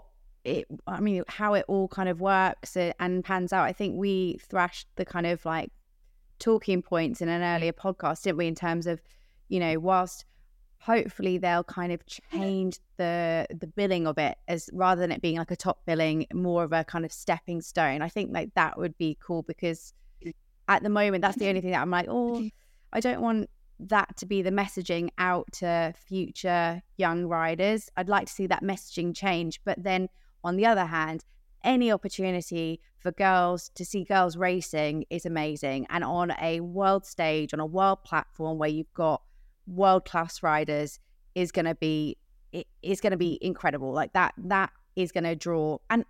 how it all kind of works and pans out. I think we thrashed the kind of like talking points in an earlier podcast, didn't we, in terms of, whilst hopefully they'll kind of change the billing of it as rather than it being like a top billing, more of a kind of stepping stone. I think like that would be cool because at the moment, that's the only thing that I'm like, I don't want that to be the messaging out to future young riders. I'd like to see that messaging change. But then on the other hand, any opportunity for girls to see girls racing is amazing. And on a world stage, on a world platform where you've got world-class riders is going to be incredible. Like that is going to draw. And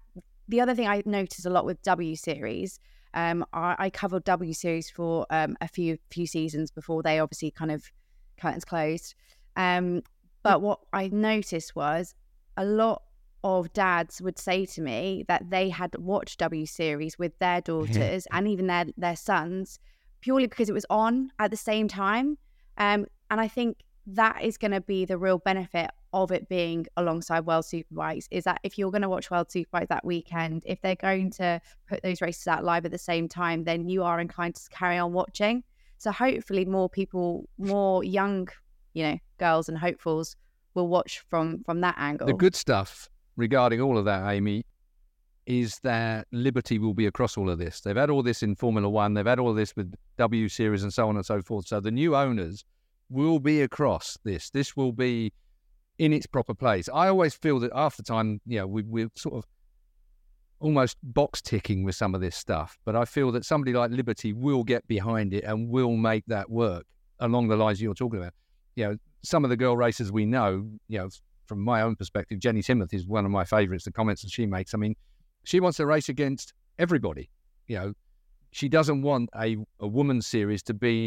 the other thing I noticed a lot with W Series, I covered W Series for a few seasons before they obviously kind of curtains closed. But what I noticed was a lot of dads would say to me that they had watched W Series with their daughters and even their sons purely because it was on at the same time. And I think that is going to be the real benefit of it being alongside World Superbikes, is that if you're going to watch World Superbikes that weekend, if they're going to put those races out live at the same time, then you are inclined to carry on watching. So hopefully more people, more young, girls and hopefuls will watch from that angle. The good stuff regarding all of that, Amy, is that Liberty will be across all of this. They've had all this in Formula One. They've had all of this with W Series and so on and so forth. So the new owners will be across this. This will be in its proper place. I always feel that half the time, we're sort of almost box ticking with some of this stuff. But I feel that somebody like Liberty will get behind it and will make that work along the lines you're talking about. Some of the girl racers we know, from my own perspective, Jenny Timoth is one of my favourites, the comments that she makes. I mean, she wants to race against everybody. She doesn't want a women's series to be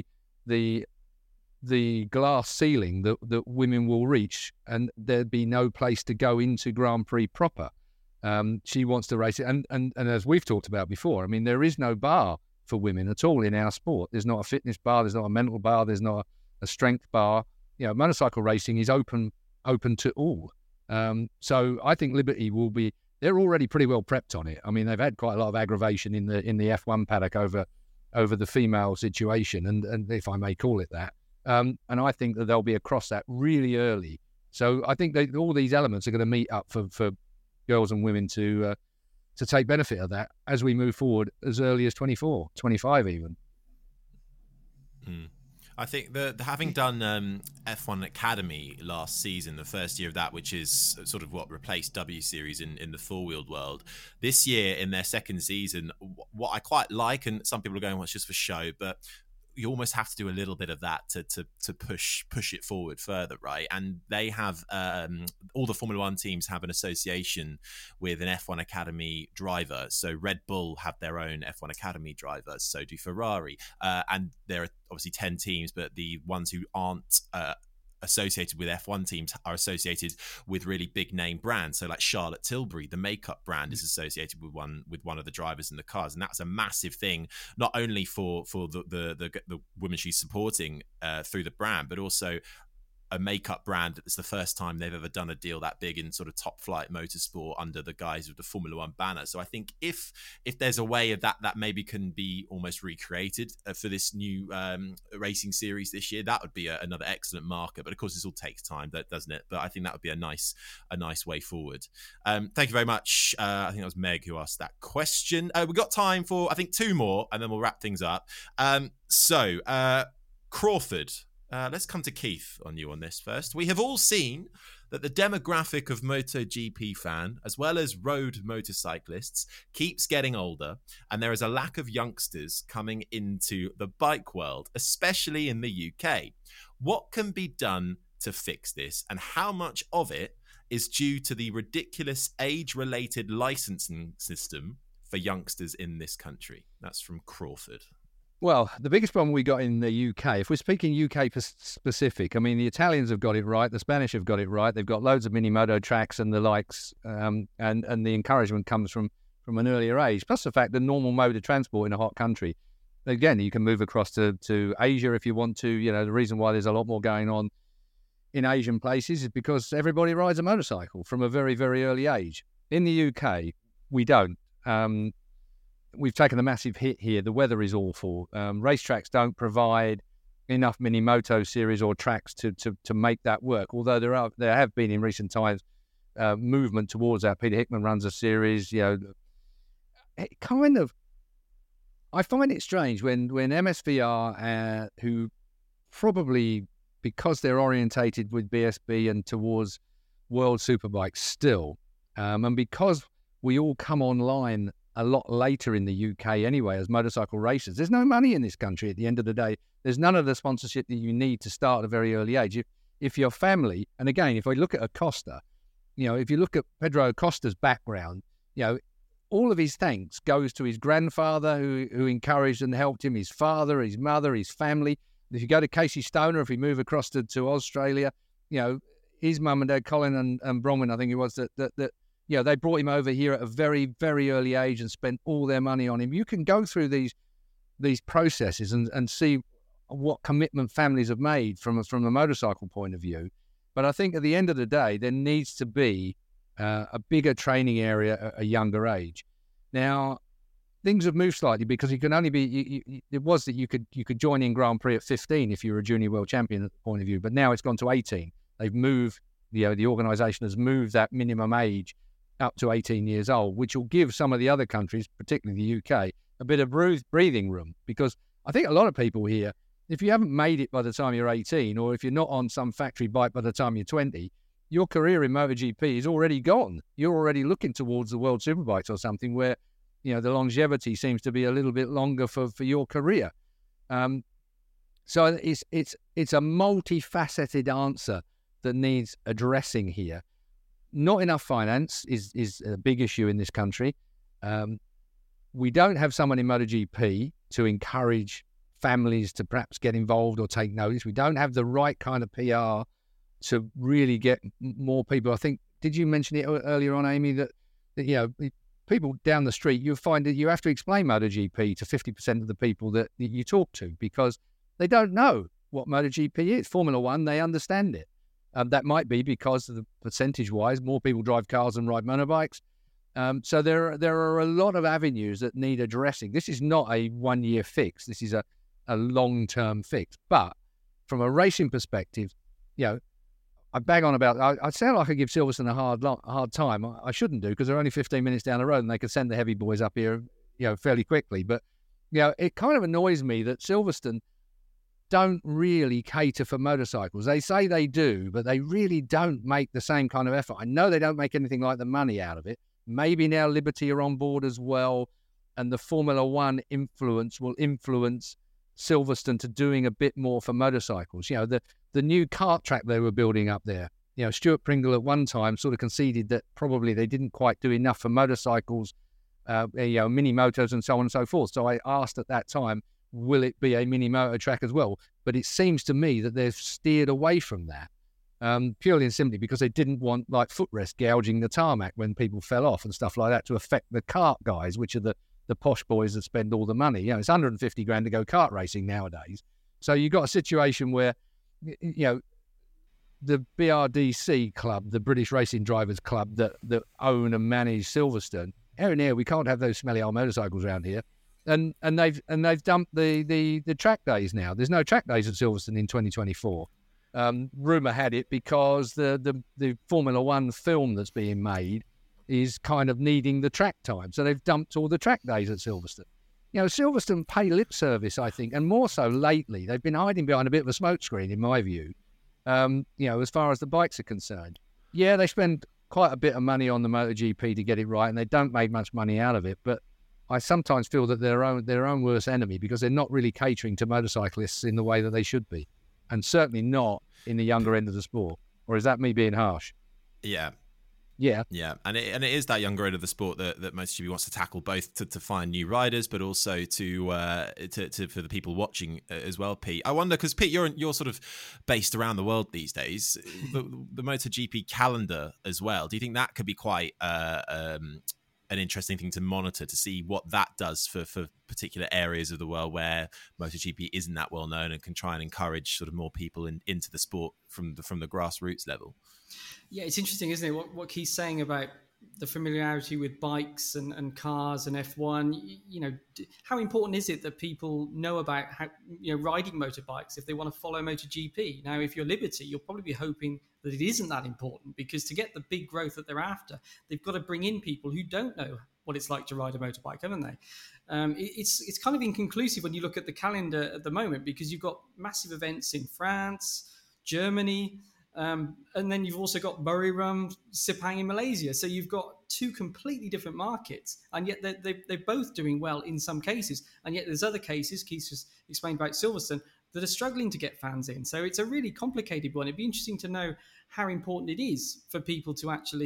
the glass ceiling that women will reach and there'd be no place to go into Grand Prix proper. She wants to race it. And as we've talked about before, I mean, there is no bar for women at all in our sport. There's not a fitness bar. There's not a mental bar. There's not a strength bar. Motorcycle racing is open to all. So I think Liberty will be, they're already pretty well prepped on it. I mean, they've had quite a lot of aggravation in the F1 paddock over the female situation, and if I may call it that. And I think that they'll be across that really early. So I think all these elements are going to meet up for girls and women to take benefit of that as we move forward as early as 24, 25 even. I think that having done F1 Academy last season, the first year of that, which is sort of what replaced W Series in the four-wheeled world, this year in their second season, what I quite like, and some people are going, well, it's just for show, but you almost have to do a little bit of that to push it forward further, right? And they have all the Formula One teams have an association with an F1 Academy driver. So Red Bull have their own F1 Academy driver, so do Ferrari, and there are obviously 10 teams, but the ones who aren't associated with F1 teams are associated with really big name brands. So like Charlotte Tilbury, the makeup brand, is associated with one of the drivers in the cars, and that's a massive thing, not only for the women she's supporting through the brand, but also a makeup brand. It's the first time they've ever done a deal that big in sort of top flight motorsport under the guise of the Formula One banner. So I think if there's a way of that maybe can be almost recreated for this new racing series this year, that would be another excellent marker. But of course, this all takes time, doesn't it? But I think that would be a nice way forward. Thank you very much. I think that was Meg who asked that question. We've got time for, I think, 2 more, and then we'll wrap things up. Crawford. Let's come to Keith on you on this first. We have all seen that the demographic of MotoGP fan, as well as road motorcyclists, keeps getting older, and there is a lack of youngsters coming into the bike world, especially in the UK. What can be done to fix this, and how much of it is due to the ridiculous age-related licensing system for youngsters in this country? That's from Crawford. Well, the biggest problem we got in the UK, if we're speaking UK specific, I mean, the Italians have got it right, the Spanish have got it right. They've got loads of mini-moto tracks and the likes, and the encouragement comes from an earlier age. Plus the fact that normal mode of transport in a hot country, again, you can move across to Asia if you want to. The reason why there's a lot more going on in Asian places is because everybody rides a motorcycle from a very, very early age. In the UK, we don't. We've taken a massive hit here. The weather is awful. Racetracks don't provide enough mini moto series or tracks to make that work. Although there have been in recent times movement towards that. Peter Hickman runs a series. I find it strange when MSVR, who probably because they're orientated with BSB and towards World Superbikes still, and because we all come online a lot later in the UK anyway as motorcycle racers. There's no money in this country at the end of the day. There's none of the sponsorship that you need to start at a very early age. If your family, and again, if I look at Acosta, if you look at Pedro Acosta's background, all of his thanks goes to his grandfather who encouraged and helped him, his father, his mother, his family. If you go to Casey Stoner, if you move across to Australia, his mum and dad, Colin and Bronwyn, I think it was, that they brought him over here at a very, very early age and spent all their money on him. You can go through these processes and see what commitment families have made from the motorcycle point of view. But I think at the end of the day, there needs to be a bigger training area at a younger age. Now, things have moved slightly because you can only be. It was that you could join in Grand Prix at 15 if you were a junior world champion at the point of view, but now it's gone to 18. They've moved. The organisation has moved that minimum age up to 18 years old, which will give some of the other countries, particularly the UK, a bit of breathing room. Because I think a lot of people here, if you haven't made it by the time you're 18, or if you're not on some factory bike by the time you're 20, your career in MotoGP is already gone. You're already looking towards the World Superbikes or something where, the longevity seems to be a little bit longer for your career. So it's a multifaceted answer that needs addressing here. Not enough finance is a big issue in this country. We don't have someone in MotoGP to encourage families to perhaps get involved or take notice. We don't have the right kind of PR to really get more people. I think, did you mention it earlier on, Amy, that people down the street, you'll find that you have to explain MotoGP to 50% of the people that you talk to because they don't know what MotoGP is. Formula One, they understand it. That might be because of the percentage-wise, more people drive cars and ride motorbikes. So there are a lot of avenues that need addressing. This is not a one-year fix. This is a long-term fix. But from a racing perspective, I bag on about. I sound like I give Silverstone a hard time. I shouldn't do because they're only 15 minutes down the road and they could send the heavy boys up here, fairly quickly. But it kind of annoys me that Silverstone don't really cater for motorcycles. They say they do, but they really don't make the same kind of effort. I know they don't make anything like the money out of it. Maybe now Liberty are on board as well, and the Formula One influence will influence Silverstone to doing a bit more for motorcycles. The new kart track they were building up there. Stuart Pringle at one time sort of conceded that probably they didn't quite do enough for motorcycles, mini motos and so on and so forth. So I asked at that time, will it be a mini moto track as well? But it seems to me that they've steered away from that, purely and simply because they didn't want like footrest gouging the tarmac when people fell off and stuff like that to affect the kart guys, which are the posh boys that spend all the money. It's 150 grand to go kart racing nowadays. So you've got a situation where, the BRDC club, the British Racing Drivers Club that own and manage Silverstone, we can't have those smelly old motorcycles around here. And they've dumped the track days now. There's no track days at Silverstone in 2024. Rumour had it because the Formula One film that's being made is kind of needing the track time. So they've dumped all the track days at Silverstone. Silverstone pay lip service, I think, and more so lately. They've been hiding behind a bit of a smokescreen, in my view, as far as the bikes are concerned. Yeah, they spend quite a bit of money on the MotoGP to get it right, and they don't make much money out of it, but I sometimes feel that they're their own worst enemy because they're not really catering to motorcyclists in the way that they should be, and certainly not in the younger end of the sport. Or is that me being harsh? Yeah, and it is that younger end of the sport that MotoGP wants to tackle, both to find new riders, but also to for the people watching as well. Pete, I wonder, because Pete, you're sort of based around the world these days. The MotoGP calendar as well. Do you think that could be quite an interesting thing to monitor, to see what that does for particular areas of the world where MotoGP isn't that well known, and can try and encourage sort of more people into the sport from the grassroots level? Yeah, it's interesting, isn't it? What Keith's saying about the familiarity with bikes and cars and F1. How important is it that people know about riding motorbikes if they want to follow MotoGP? Now, if you're Liberty, you'll probably be hoping that it isn't that important, because to get the big growth that they're after, they've got to bring in people who don't know what it's like to ride a motorbike, haven't they? It's kind of inconclusive when you look at the calendar at the moment, because you've got massive events in France, Germany, and then you've also got Buriram, Sepang in Malaysia. So you've got two completely different markets, and yet they're both doing well in some cases. And yet there's other cases, Keith just explained about Silverstone, that are struggling to get fans in. So it's a really complicated one. It'd be interesting to know how important it is for people to actually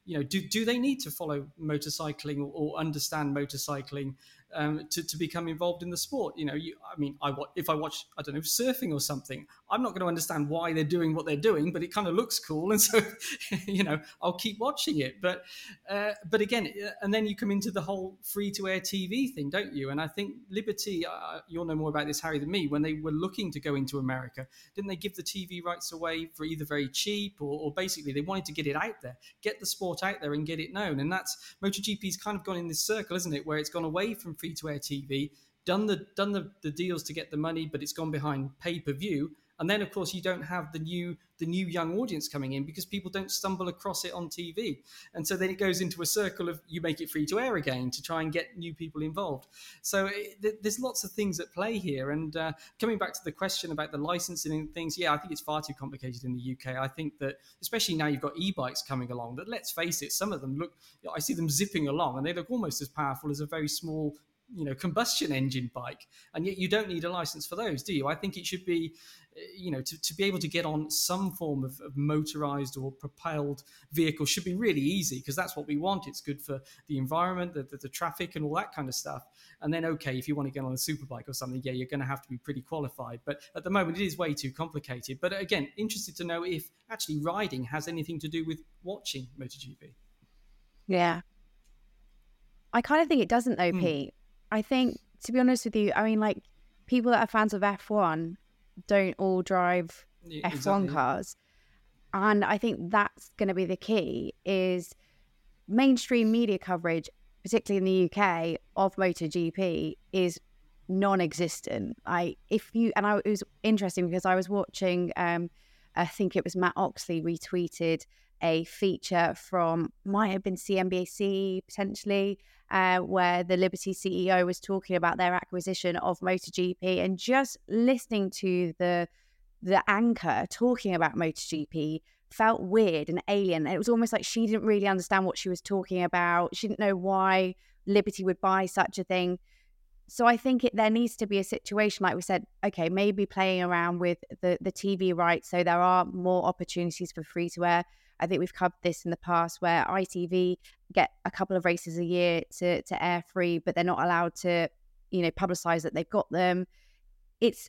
do they need to follow motorcycling or understand motorcycling to become involved in the sport? If I watch, I don't know, surfing or something, I'm not going to understand why they're doing what they're doing, but it kind of looks cool, and so I'll keep watching it. But again, and then you come into the whole free-to-air TV thing, don't you? And I think Liberty, you'll know more about this, Harry, than me. When they were looking to go into America, didn't they give the TV rights away for either very cheap or basically they wanted to get it out there, get the sport out there and get it known? And that's MotoGP's kind of gone in this circle, isn't it, where it's gone away from free-to-air TV, done the deals to get the money, but it's gone behind pay-per-view. And then, of course, you don't have the new young audience coming in because people don't stumble across it on TV. And so then it goes into a circle of you make it free to air again to try and get new people involved. So there's lots of things at play here. And coming back to the question about the licensing and things, I think it's far too complicated in the UK. I think that, especially now you've got e-bikes coming along, that let's face it, some of them I see them zipping along and they look almost as powerful as a very small combustion engine bike, and yet you don't need a license for those, do you? I think it should be, to be able to get on some form of motorized or propelled vehicle should be really easy, because that's what we want. It's good for the environment, the traffic and all that kind of stuff. And then, okay, if you want to get on a superbike or something, you're going to have to be pretty qualified. But at the moment, it is way too complicated. But again, interested to know if actually riding has anything to do with watching MotoGP. Yeah. I kind of think it doesn't though, Pete. I think, to be honest with you, people that are fans of F1 don't all drive F1 cars. And I think that's going to be the key, is mainstream media coverage, particularly in the UK, of MotoGP is non-existent. It was interesting because I was watching, I think it was Matt Oxley retweeted a feature from, might have been CNBC potentially, where the Liberty CEO was talking about their acquisition of MotoGP, and just listening to the anchor talking about MotoGP felt weird and alien. It was almost like she didn't really understand what she was talking about. She didn't know why Liberty would buy such a thing. So I think there needs to be a situation, like we said, okay, maybe playing around with the TV rights so there are more opportunities for free-to-air. I think we've covered this in the past where ITV get a couple of races a year to air free, but they're not allowed to, publicise that they've got them. It's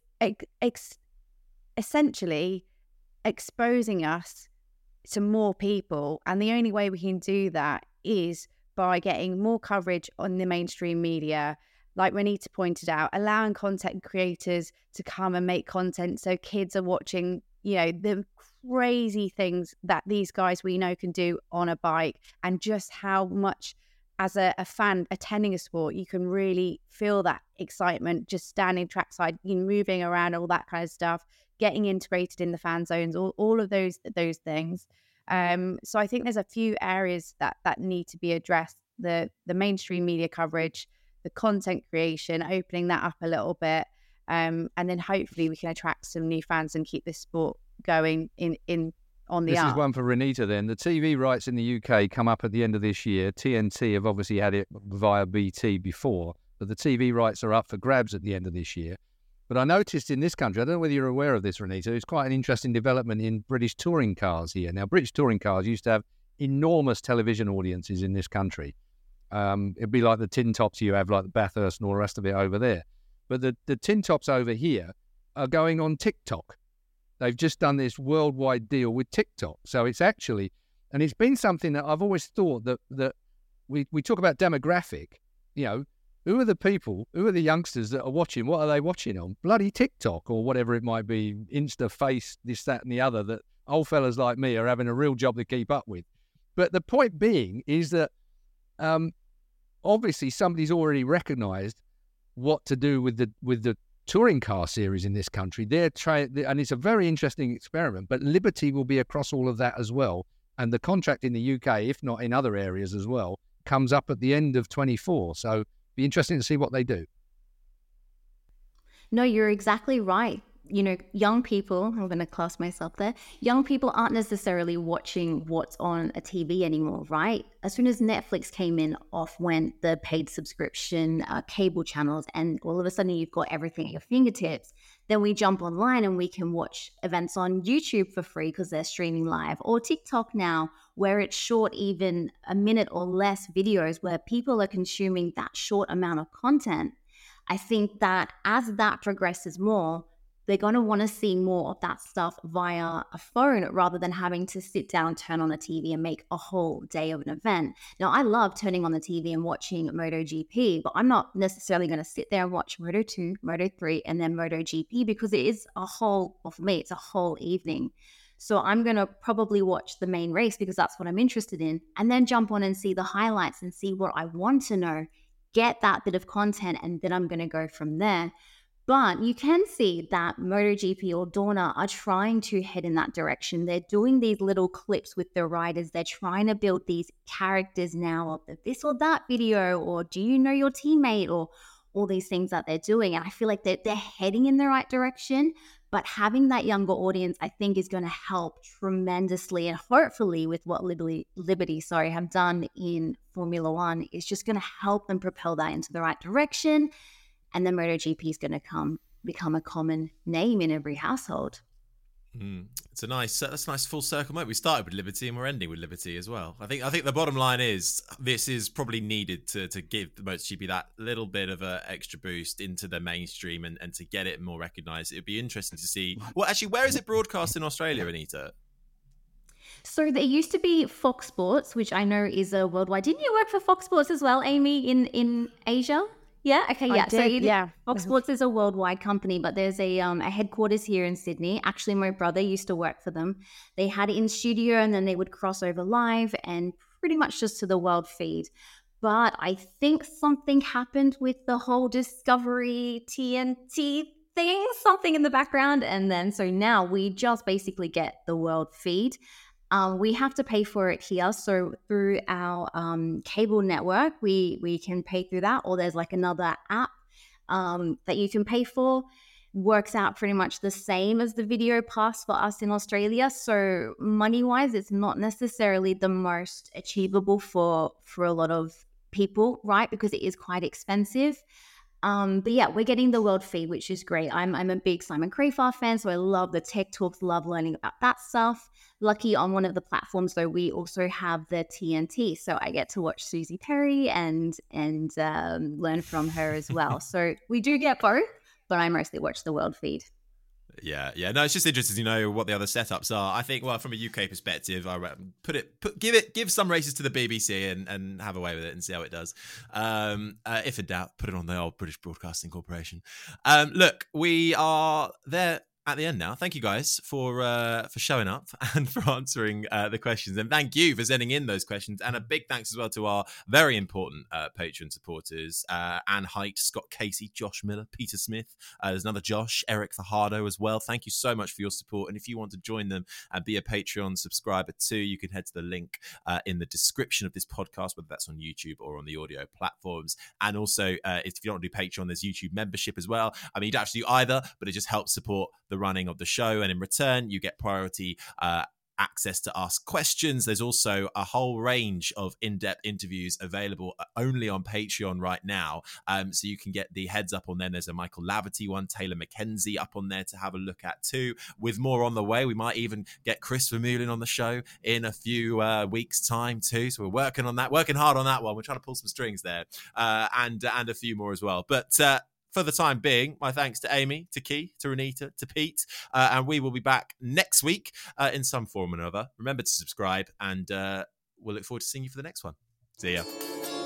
essentially exposing us to more people. And the only way we can do that is by getting more coverage on the mainstream media, like Renita pointed out, allowing content creators to come and make content so kids are watching, the crazy things that these guys we know can do on a bike, and just how much as a fan attending a sport you can really feel that excitement just standing trackside, moving around, all that kind of stuff, getting integrated in the fan zones, all of those things. So I think there's a few areas that need to be addressed: the mainstream media coverage, the content creation, opening that up a little bit, and then hopefully we can attract some new fans and keep this sport going on the This up. is one for Renita then. The TV rights in the UK come up at the end of this year. TNT have obviously had it via BT before, but the TV rights are up for grabs at the end of this year. But I noticed in this country, I don't know whether you're aware of this, Renita, it's quite an interesting development in British touring cars here. Now, British touring cars used to have enormous television audiences in this country. It'd be like the tin tops you have, like the Bathurst and all the rest of it over there. But the tin tops over here are going on TikTok. They've just done this worldwide deal with TikTok. So it's actually, and it's been something that I've always thought that we talk about demographic, who are the people, who are the youngsters that are watching? What are they watching on? Bloody TikTok or whatever it might be, Insta, Face, this, that and the other, that old fellas like me are having a real job to keep up with. But the point being is that obviously somebody's already recognised what to do with the touring car series in this country. And it's a very interesting experiment, but Liberty will be across all of that as well. And the contract in the UK, if not in other areas as well, comes up at the end of 24. So be interesting to see what they do. No, you're exactly right. Young people, I'm going to class myself there, young people aren't necessarily watching what's on a TV anymore, right? As soon as Netflix came in, off went the paid subscription, cable channels, and all of a sudden you've got everything at your fingertips. Then we jump online and we can watch events on YouTube for free because they're streaming live, or TikTok now, where it's short, even a minute or less videos where people are consuming that short amount of content, I think that as that progresses more, they're going to want to see more of that stuff via a phone rather than having to sit down, turn on the TV and make a whole day of an event. Now, I love turning on the TV and watching MotoGP, but I'm not necessarily going to sit there and watch Moto2, Moto3, and then MotoGP because it is for me, it's a whole evening. So I'm going to probably watch the main race because that's what I'm interested in, and then jump on and see the highlights and see what I want to know, get that bit of content, and then I'm going to go from there. But you can see that MotoGP or Dorna are trying to head in that direction. They're doing these little clips with the riders. They're trying to build these characters now of this or that video, or do you know your teammate, or all these things that they're doing. And I feel like they're heading in the right direction, but having that younger audience, I think, is going to help tremendously. And hopefully with what Liberty have done in Formula One, is just going to help them propel that into the right direction. And then MotoGP is going to become a common name in every household. That's a nice full circle moment. We started with Liberty and we're ending with Liberty as well. I think the bottom line is this is probably needed to give the MotoGP that little bit of an extra boost into the mainstream and to get it more recognised. It'd be interesting to see. Well, actually, where is it broadcast in Australia, Anita? So there used to be Fox Sports, which I know is a worldwide. Didn't you work for Fox Sports as well, Amy, in Asia? Yeah. Okay. Yeah. So Fox Sports is a worldwide company, but there's a headquarters here in Sydney. Actually, my brother used to work for them. They had it in studio, and then they would cross over live and pretty much just to the world feed. But I think something happened with the whole Discovery TNT thing, something in the background, and then so now we just basically get the world feed. We have to pay for it here. So through our cable network, we can pay through that, or there's like another app that you can pay for. Works out pretty much the same as the video pass for us in Australia. So money-wise, it's not necessarily the most achievable for a lot of people, right? Because it is quite expensive. But yeah, we're getting the world feed, which is great. I'm a big Simon Crafar fan, so I love the tech talks, love learning about that stuff. Lucky on one of the platforms, though, we also have the TNT, so I get to watch Susie Perry and learn from her as well. So we do get both, but I mostly watch the world feed. Yeah. No, it's just interesting to know what the other setups are. I think, well, from a UK perspective, I give some races to the BBC and have away with it and see how it does. If in doubt, put it on the old British Broadcasting Corporation. Look, we are there at the end now. Thank you guys for showing up and for answering the questions, and thank you for sending in those questions. And a big thanks as well to our very important Patreon supporters: Anne Height, Scott Casey, Josh Miller, Peter Smith. There's another Josh, Eric Fajardo as well. Thank you so much for your support. And if you want to join them and be a Patreon subscriber too, you can head to the link in the description of this podcast, whether that's on YouTube or on the audio platforms. And also, if you don't want to do Patreon, there's YouTube membership as well. I mean, you don't have to do either, but it just helps support the running of the show, and in return you get priority access to ask questions. There's also a whole range of in-depth interviews available only on Patreon right now, so you can get the heads up on them. There's a Michael Laverty one, Taylor McKenzie up on there to have a look at too, with more on the way. We might even get Chris Vermeulen on the show in a few weeks time too, so we're working hard on that one. We're trying to pull some strings there, and a few more as well, but for the time being, my thanks to Amy, to Key, to Renita, to Pete, and we will be back next week in some form or another. Remember to subscribe, and we'll look forward to seeing you for the next one. See ya.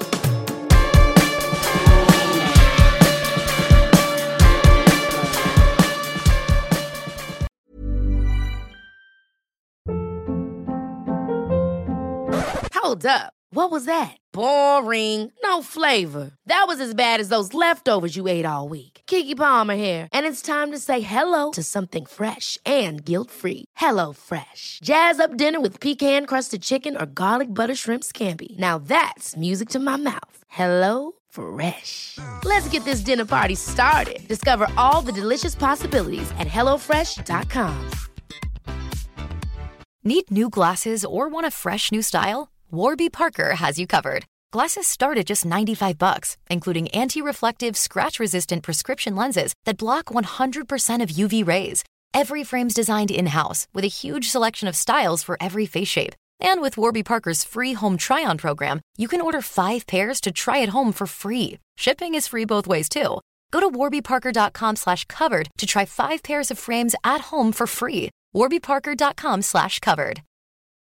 Hold up. What was that? Boring. No flavor. That was as bad as those leftovers you ate all week. Keke Palmer here, and it's time to say hello to something fresh and guilt-free. Hello Fresh. Jazz up dinner with pecan-crusted chicken or garlic butter shrimp scampi. Now that's music to my mouth. Hello Fresh. Let's get this dinner party started. Discover all the delicious possibilities at HelloFresh.com. Need new glasses or want a fresh new style? Warby Parker has you covered. Glasses start at just $95, including anti-reflective, scratch-resistant prescription lenses that block 100% of UV rays. Every frame's designed in-house with a huge selection of styles for every face shape. And with Warby Parker's free home try-on program, you can order 5 pairs to try at home for free. Shipping is free both ways, too. Go to warbyparker.com/covered to try 5 pairs of frames at home for free. warbyparker.com/covered.